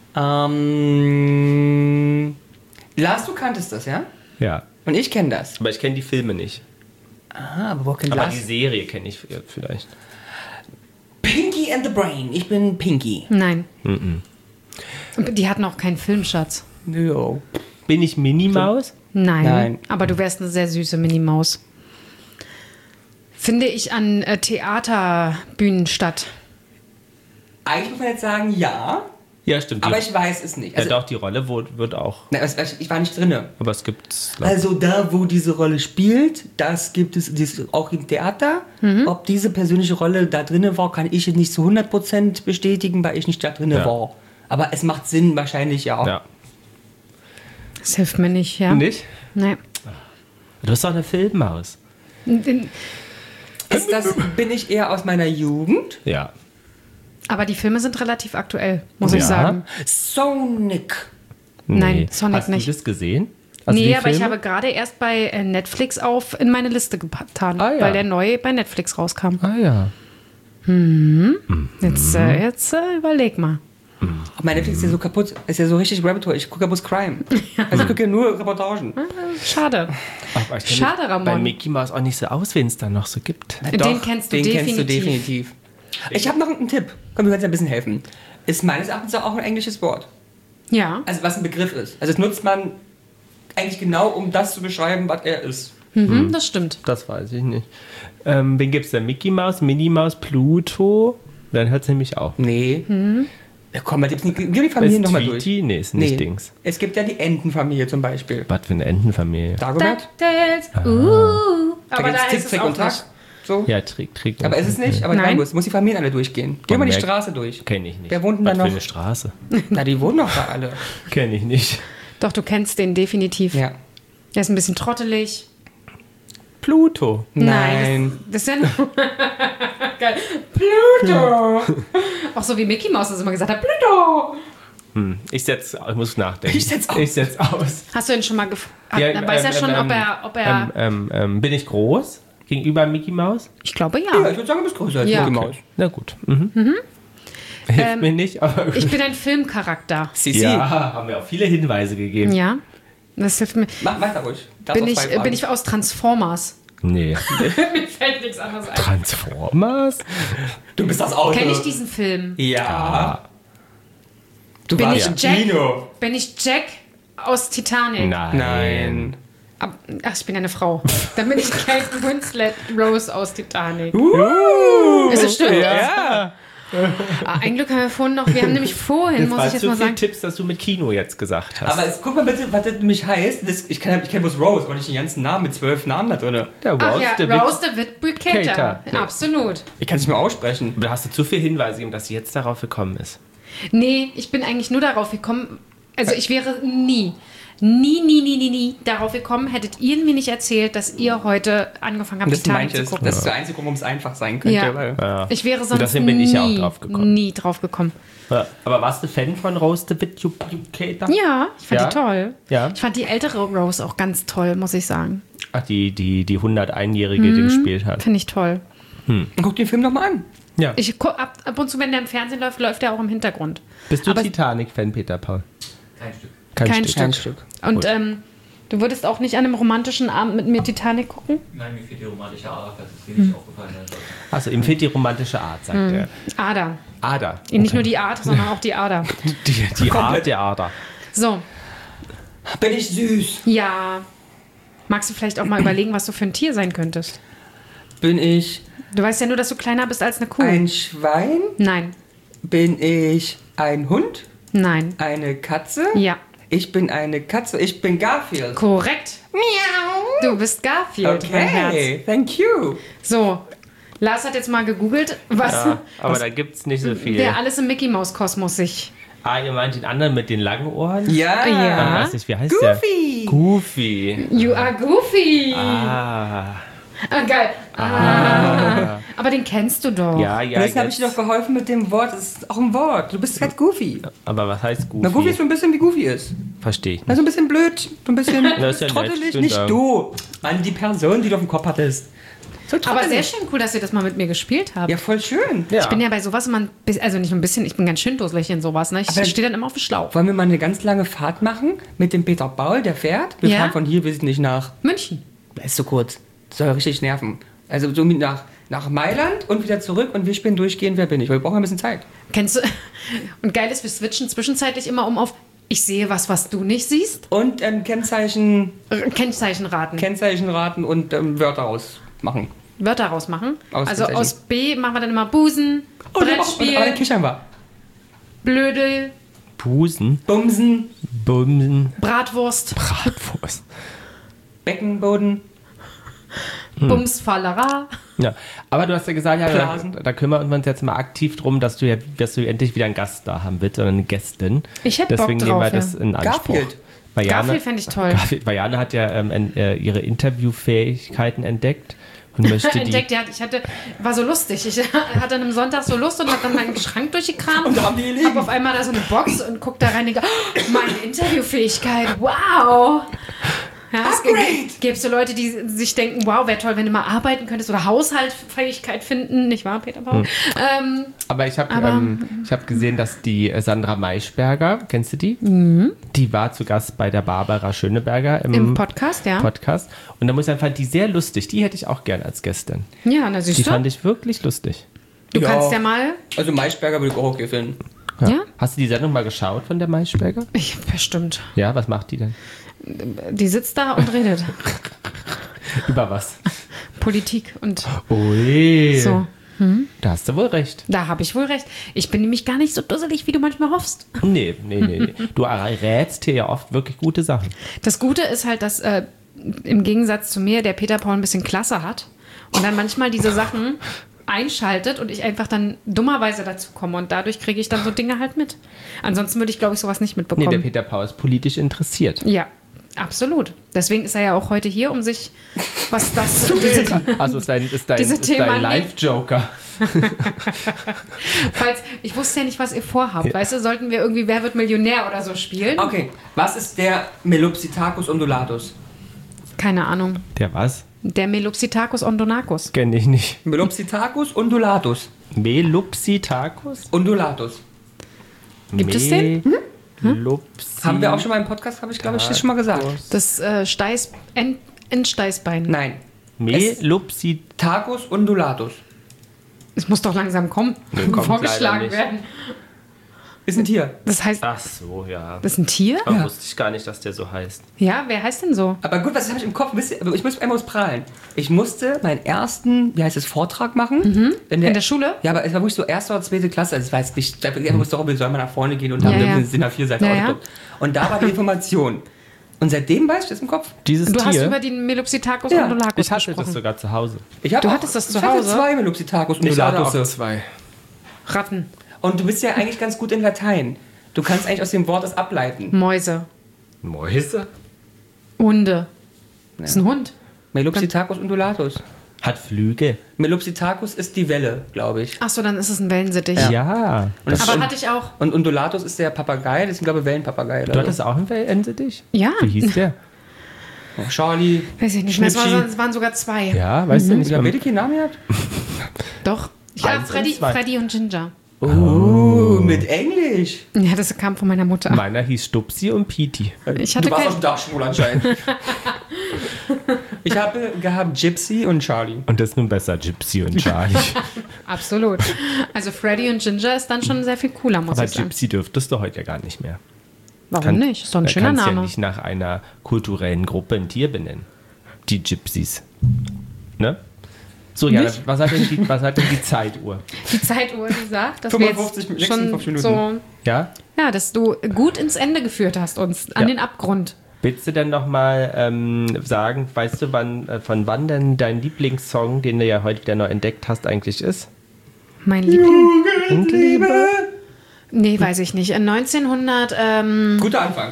Lars, du kanntest das, ja? Ja. Und ich kenne das. Aber ich kenne die Filme nicht. Ah, aber wo kennt Aber Lars? die Serie kenne ich vielleicht. Pinky and the Brain. Ich bin Pinky. Nein. Die hatten auch keinen Filmschatz. Jo. Bin ich Minnie Maus? Nein. Nein. Aber du wärst eine sehr süße Minimaus. Finde ich an Theaterbühnen statt. Eigentlich muss man jetzt sagen, ja, Ja, stimmt. aber ich weiß es nicht. ja, Also, doch, die Rolle wird auch. na, ich war nicht drinne. Aber es gibt. Also da, wo diese Rolle spielt, das gibt es auch im Theater. Ob diese persönliche Rolle da drinne war, kann ich nicht zu 100% bestätigen, weil ich nicht da drinne Ja. war. Aber es macht Sinn wahrscheinlich ja. Ja. Das hilft mir nicht, ja. Nicht? Nee. Du bist doch eine Filmmaus. Bin ich eher aus meiner Jugend? Ja. Aber die Filme sind relativ aktuell, muss ich Ja. sagen. Sonic. Nein, Sonic Hast nicht. du das gesehen? Also Nee, die aber ich Filme? habe gerade erst bei Netflix in meine Liste getan, Ah, ja. weil der neu bei Netflix rauskam. Ah ja. Jetzt überleg mal. Ach, mein Netflix ist ja so kaputt. Ist ja so richtig Rabbit Hole. Ich gucke ja bloß Crime. Also ich gucke ja nur Reportagen. Schade. Aber ich kenne Schade, mich Ramon. bei Mickey Mouse auch nicht so aus, wen es da noch so gibt. Den kennst du definitiv. Ich habe noch einen Tipp. Komm, du kannst ja ein bisschen helfen. Ist meines Erachtens auch ein englisches Wort. Ja. Also was ein Begriff ist. Also das nutzt man eigentlich genau, um das zu beschreiben, was er ist. Das stimmt. Das weiß ich nicht. Wen gibt es da? Mickey Mouse, Minnie Maus, Pluto? Dann hört es nämlich auch. Nee. Ja, komm, mal, gib die Familien nochmal durch. Tweety? Nee, ist nicht Dings. Es gibt ja die Entenfamilie zum Beispiel. Was für eine Entenfamilie. Dagobert. DuckTales. Da Aber gibt's da Tick, ist es Trick auch und Track. nicht. So. Ja, Trick. Aber ist es nicht? Aber Nein. nein, muss die Familien alle durchgehen. Geh mal die Merk- Straße durch. Kenne ich nicht. Wer wohnt denn Was da für noch? eine Straße? Na, die wohnen doch da alle. Kenne ich nicht. Doch, du kennst den definitiv. Ja. Der ist ein bisschen trottelig. Pluto. Nein. Das ist ja nur... Geil. Pluto. Auch so wie Mickey Mouse das immer gesagt hat. Pluto. Ich muss nachdenken. Ich setz aus. Ich setz aus. Hast du ihn schon mal gefragt? Ja, Dann weiß er schon, ob er... Bin ich groß gegenüber Mickey Mouse? Ich glaube, Ja, ja. ich würde sagen, du bist größer als Ja. Mickey Mouse. Na gut. Hilft mir nicht, aber Ich bin ein Filmcharakter. Sissi. ja, haben wir auch viele Hinweise gegeben. Ja. Das hilft mir. Mach weiter ruhig. Darfst Bin auch zwei ich, bin fragen. ich aus Transformers? Nee. Mir fällt nichts anderes ein. Transformers? Du bist das Auto. Kenne ich diesen Film? Ja. Du Bin warst ich Jack? Gino. Bin ich Jack aus Titanic? Nein. Nein. Ach, ich bin ja eine Frau. Dann bin ich Kate Winslet Rose aus Titanic. Ist das stimmt? Ja. Ein Glück haben wir vorhin noch, wir haben nämlich vorhin, muss ich jetzt so mal viele sagen, Tipps, dass du mit Kino jetzt gesagt hast. Aber guck mal bitte, was das nämlich heißt. Ich kenn bloß Rose, aber nicht den ganzen Namen mit 12 Namen da drin. der ach Rose, ja, der Rose David Bricator. Cater. Ja. Absolut. Ich kann es nicht mehr aussprechen. Da hast du zu viel Hinweise gegeben, dass sie jetzt darauf gekommen ist. Nee, ich bin eigentlich nur darauf gekommen, also ich wäre nie darauf gekommen, hättet ihr mir nicht erzählt, dass ihr heute angefangen habt, Das Titanic meinte zu ich. gucken. Das ist der einzige Grund, warum es einfach sein könnte. Ja. Weil Ich wäre sonst deswegen bin ich ja auch drauf gekommen. nie drauf gekommen. Aber warst du Fan von Rose the Cater? Ja, ich fand Ja? die toll. Ja. Ich fand die ältere Rose auch ganz toll, muss ich sagen. Ach, die 101-Jährige, die gespielt hat. Finde ich toll. guck den Film doch mal an. Ja. Ich ab und zu, wenn der im Fernsehen läuft, läuft der auch im Hintergrund. Bist du aber- Titanic-Fan, Peter Paul? Kein Stück. Kein Stück. Und du würdest auch nicht an einem romantischen Abend mit mir Titanic gucken? Nein, mir fehlt die romantische Art, das ist mir nicht aufgefallen. Also ihm fehlt die romantische Art, sagt er. Ader. Ader. Nicht nur die Art, sondern auch die Ader. Die Art der Ader. So, Bin ich süß? ja. Magst du vielleicht auch mal überlegen, was du für ein Tier sein könntest? Bin ich Du weißt ja nur, dass du kleiner bist als eine Kuh. ein Schwein? Nein. Bin ich ein Hund? Nein. Eine Katze? Ja. Ich bin eine Katze. Ich bin Garfield. Korrekt. Miau. Du bist Garfield, mein Herz. Okay, thank you. So, Lars hat jetzt mal gegoogelt, was, Ja, aber da gibt's nicht so viel. wer alles im Mickey-Maus-Kosmos sich... Ihr meint den anderen mit den langen Ohren? Ja. Ja. Weiß nicht, wie heißt Goofy. der? Goofy. You are Goofy. Ah. Geil. Aber den kennst du doch. Ja, Und ja. deswegen habe ich dir doch geholfen mit dem Wort. Das ist auch ein Wort. Du bist halt Goofy. Aber was heißt Goofy? Na, Goofy ist so ein bisschen wie Goofy ist. Verstehe ich Na, nicht. so ein bisschen blöd, so ein bisschen Das ist ja nett, trottelig. stimmt, Nicht ja. du, Mann, die Person, die du auf dem Kopf hattest. So Aber sehr trottelig. schön cool, dass ihr das mal mit mir gespielt habt. Ja, voll schön. Ja. Ich bin ja bei sowas immer, also nicht ein bisschen, ich bin ganz schön dusselig in sowas. Ne? Ich Aber- stehe dann immer auf dem Schlauch. Wollen wir mal eine ganz lange Fahrt machen mit dem Peter Paul, der fährt? Wir Ja. fahren von hier, wir sind nicht nach. München. Das ist so kurz. Das soll richtig nerven. Also so mit nach Mailand und wieder zurück und wir spielen durchgehend, wer bin ich? Weil wir brauchen ein bisschen Zeit. Kennst du? Und geil ist, wir switchen zwischenzeitlich immer um auf, ich sehe was du nicht siehst. Und Kennzeichen Kennzeichen raten. und Wörter ausmachen. Wörter rausmachen. Aus Also Kennzeichen. aus B machen wir dann immer Busen, Und dann Brettspiel, kichern wir. Blödel, Busen, Bumsen, Bumsen, Bratwurst, Bratwurst. Beckenboden. Bumsfallera. Ja, aber du hast ja gesagt, ja, Blasen. da kümmern wir uns jetzt mal aktiv drum, dass du endlich wieder einen Gast da haben willst oder eine Gästin. Ich hätte Bock Deswegen drauf, nehmen wir ja. das in Anspruch. Garfield. Weil Garfield fände ich toll. Weil Jana hat ja ihre Interviewfähigkeiten entdeckt und möchte Entdeckt, ja, war so lustig. Ich hatte an einem Sonntag so Lust und habe dann meinen Schrank durchgekramt. Und da haben die liegen. Hab auf einmal da so eine Box und guck da rein und denke, oh, meine Interviewfähigkeit, wow. Ja, es gibt so Leute, die sich denken, wow, wäre toll, wenn du mal arbeiten könntest oder Haushaltsfähigkeit finden, nicht wahr, Peter Paul? Aber ich habe hab gesehen, dass die Sandra Maischberger, kennst du die? Mhm. Die war zu Gast bei der Barbara Schöneberger Im Podcast, ja. Podcast. Und da muss ich sagen, fand die sehr lustig. Die hätte ich auch gern als Gästin. Ja, na Die siehst du. fand ich wirklich lustig. Du kannst ja mal, Also Maischberger würde ich auch okay finden. ja? Hast du die Sendung mal geschaut von der Maischberger? Bestimmt. Ja, was macht die denn? Die sitzt da und redet. Über was? Politik und Ui. so. Da hast du wohl recht. Da habe ich wohl recht. Ich bin nämlich gar nicht so dusselig, wie du manchmal hoffst. Nee. Du rätst hier ja oft wirklich gute Sachen. Das Gute ist halt, dass im Gegensatz zu mir der Peter Paul ein bisschen Klasse hat und dann manchmal diese Sachen einschaltet und ich einfach dann dummerweise dazu komme und dadurch kriege ich dann so Dinge halt mit. Ansonsten würde ich, glaube ich, sowas nicht Nee, mitbekommen. der Peter Paul ist politisch interessiert. Ja, absolut. Deswegen ist er ja auch heute hier, um sich was das Also ist dein Diese Themen Live-Joker. falls ich wusste ja nicht, was ihr vorhabt. Weißt du, sollten wir irgendwie Wer wird Millionär oder so spielen? Okay, was ist der Melopsitacus undulatus? Keine Ahnung. Der was? Der Melopsitacus ondonacus. Kenne ich nicht. Melopsitacus undulatus. Melupsitacus? Undulatus. Gibt es den? Haben wir auch schon mal im Podcast, habe ich glaube ich das schon mal gesagt. Das Endsteißbein. Nein. Melupsitacus. Tacus undulatus. Es muss doch langsam kommen. Nee, kommt vorgeschlagen leider nicht. werden. Ist ein Tier. Das heißt, Ach so, ja. das ist ein Tier? Aber wusste ich gar nicht, dass der so heißt. Ja, wer heißt denn so? Aber gut, was habe ich im Kopf? Wisst ihr, ich muss einmal was prahlen. Ich musste meinen ersten, wie heißt es, Vortrag machen. In der Schule? Ja, aber es war wirklich so erste oder zweite Klasse. Also ich weiß nicht, da wusste auch, wie soll man nach vorne gehen und Ja, haben ja. eine DIN A4-Seite Ja, ja. ausgedruckt. Und da war die Information. Und seitdem weiß ich das im Kopf. Dieses Du hast Tier, über den Melopsitacus Ja, undulacus ich hatte gesprochen. das sogar zu Hause. Du hattest das zu Hause? Ich hatte 2 Melopsitacus und Ich hatte auch Undulatus. 2. Ratten, Und du bist ja eigentlich ganz gut in Latein. Du kannst eigentlich aus dem Wort das ableiten. Mäuse, Mäuse? Hunde. Das ist ein Hund. Melopsitacus undulatus. Hat Flügel. Melopsitacus ist die Welle, glaube ich. Achso, dann ist es ein Wellensittich. Ja. Und, Aber hatte ich auch. und Undulatus ist der Papagei, das sind, glaube ich, Wellenpapagei. Du Oder hattest auch einen Wellensittich? Ja. Wie hieß der? so. Charlie. Weiß ich nicht mehr. Schnipschi. Es waren sogar 2. Ja, weißt du nicht? Ja, beide keinen Namen gehabt? Doch. Ja, Eins und zwei. Freddy und Ginger. Mit Englisch. Ja, das kam von meiner Mutter. Meiner hieß Stupsi und Piti. Ich hatte du warst kein... auf dem Dachschwul anscheinend. Ich habe gehabt Gypsy und Charlie. Und das ist nun besser, Gypsy und Charlie. Absolut. Also Freddy und Ginger ist dann schon sehr viel cooler, muss Aber ich sagen. Gypsy dürftest du heute ja gar nicht mehr. Warum nicht? Ist doch ein schöner kannst ja Name. nicht nach einer kulturellen Gruppe ein Tier benennen. Die Gypsies. Ne? So, ja, was hat denn die Zeituhr? Die Zeituhr, die sagt, dass 55, wir jetzt schon 56 so... Ja? Ja, dass du gut ins Ende geführt hast, uns an Ja. den Abgrund. Willst du denn noch mal sagen, weißt du, von wann denn dein Lieblingssong, den du ja heute wieder neu entdeckt hast, eigentlich ist? Mein Liebling... Liebe. Nee, weiß ich nicht. 1985. Guter Anfang.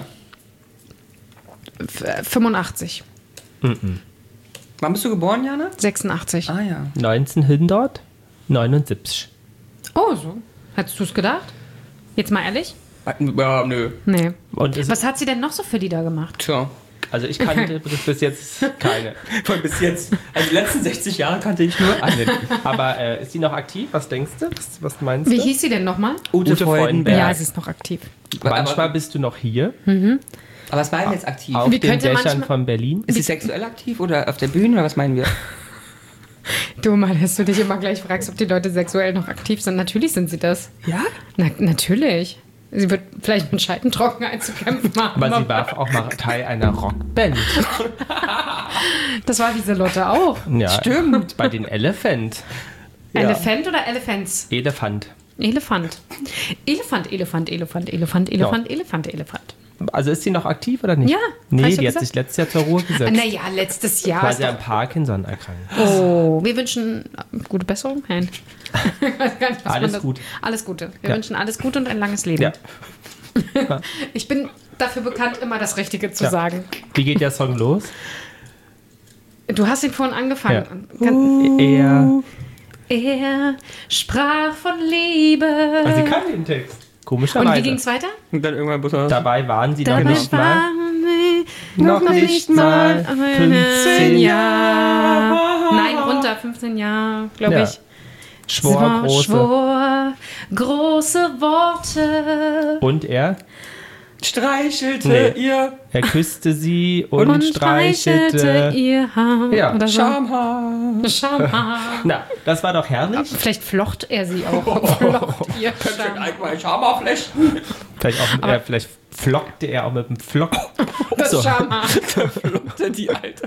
Wann bist du geboren, Jana? 86. Ah ja. 1979. Oh, so. Hättest du es gedacht? Jetzt mal ehrlich? Ja, nö. Nee. Und Was hat sie denn noch so für Lieder gemacht? Tja. also ich kannte bis jetzt keine. Von bis jetzt. Also die letzten 60 Jahre kannte ich nur eine. Aber ist sie noch aktiv? Was denkst du? Was meinst Wie du? hieß sie denn nochmal? Ute Freudenberg. Ja, sie ist noch aktiv. Manchmal bist du noch hier, Aber was meinen wir jetzt aktiv? auf Wie den könnte Dächern manchmal- von Berlin. Ist sie sexuell aktiv oder auf der Bühne oder was meinen wir? Du mal, dass du dich immer gleich fragst, ob die Leute sexuell noch aktiv sind. Natürlich sind sie das. Ja? Natürlich. Sie wird vielleicht mit Scheitentrockenheit zu kämpfen haben. Aber sie war auch mal Teil einer Rockband. Das war Lieselotte auch. Ja, Stimmt. bei den Elephant. Elefant oder Elephants? Elefant. Elefant. Elefant, Elefant, Elefant, Elefant, Elefant, Elefant, Elefant. Also ist sie noch aktiv oder nicht? Ja, hab Nee, ich so die hat gesagt. sich letztes Jahr zur Ruhe gesetzt. Naja, letztes Jahr. weil Ist sie an doch, Parkinson erkrankt. oh, wir wünschen gute Besserung. Nein. Ich weiß gar nicht, was Alles man Gute. Alles Gute. Wir Ja. wünschen alles Gute und ein langes Leben. Ja. Ich bin dafür bekannt, immer das Richtige zu Ja. sagen. Wie geht der Song los? Du hast ihn vorhin angefangen. Er sprach von Liebe. Also sie kann den Text. Komischerweise. Und wie ging es weiter? Und dann irgendwann muss er. Dabei waren sie noch Dabei nicht mal. waren wir Noch nicht mal 15 Jahre. Nein, runter, 15 Jahre, glaube Ja. ich. Schwor, große. Große Worte. Und er Streichelte ihr Er küsste sie und, streichelte. ihr Haar. Ja. Oder so. Schamhaar. Schamhaar. Na, das war doch herrlich. Vielleicht flocht er sie auch. Flocht ihr Scham. Eigentlich Schamhaar flechten. Vielleicht flockte er auch mit dem Flock. Das So. Schamhaar. Flockte die Alte.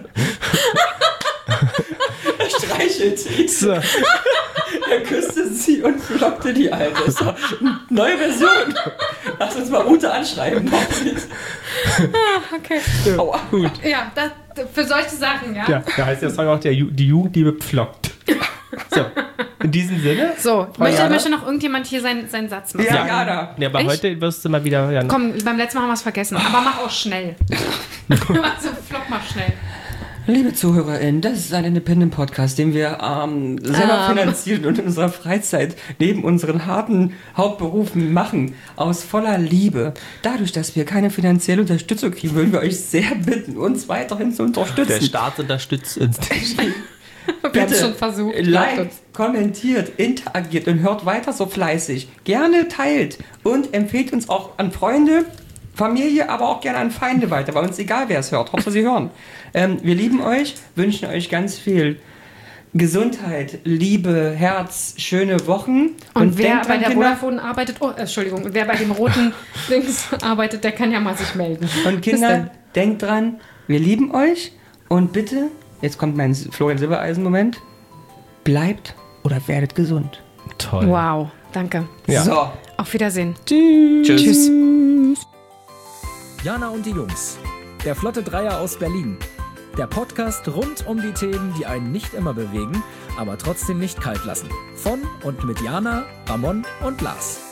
Er streichelte sie. So. Er küsste sie und flockte die Alte. Das ist doch eine neue Version. Lass uns mal Ute anschreiben. Okay. Aua. Gut. Ja, für solche Sachen, ja. Ja, da heißt der Song auch die Jugendliebe pflockt. So, in diesem Sinne. So, Jana? möchte noch irgendjemand hier seinen Satz machen? Ja, Jana. Ja, aber Ich? heute wirst du mal wieder. Ja, Komm, beim letzten Mal haben wir es vergessen. Aber mach auch schnell. Also, Flock mal schnell. Liebe ZuhörerInnen, das ist ein Independent-Podcast, den wir selber finanzieren und in unserer Freizeit neben unseren harten Hauptberufen machen, aus voller Liebe. Dadurch, dass wir keine finanzielle Unterstützung kriegen, würden wir euch sehr bitten, uns weiterhin zu der unterstützen. Staat unterstützt uns nicht. Wir haben es schon versucht. glaubt Liked, uns. kommentiert, interagiert und hört weiter so fleißig. Gerne teilt und empfehlt uns auch an Freunde, Familie, aber auch gerne an Feinde weiter, weil uns egal, wer es hört. Hauptsache, sie hören. Wir lieben euch, wünschen euch ganz viel Gesundheit, Liebe, Herz, schöne Wochen. Und wer denkt bei dran, der Kinder, Vodafone arbeitet, und wer bei dem roten Dings arbeitet, der kann ja mal sich melden. Und Bis Kinder, dann. denkt dran, wir lieben euch und bitte, jetzt kommt mein Florian Silbereisen-Moment, bleibt oder werdet gesund. Toll. Wow, danke. Ja. So. Auf Wiedersehen. Tschüss. Jana und die Jungs. Der Flotte Dreier aus Berlin. Der Podcast rund um die Themen, die einen nicht immer bewegen, aber trotzdem nicht kalt lassen. Von und mit Jana, Ramon und Lars.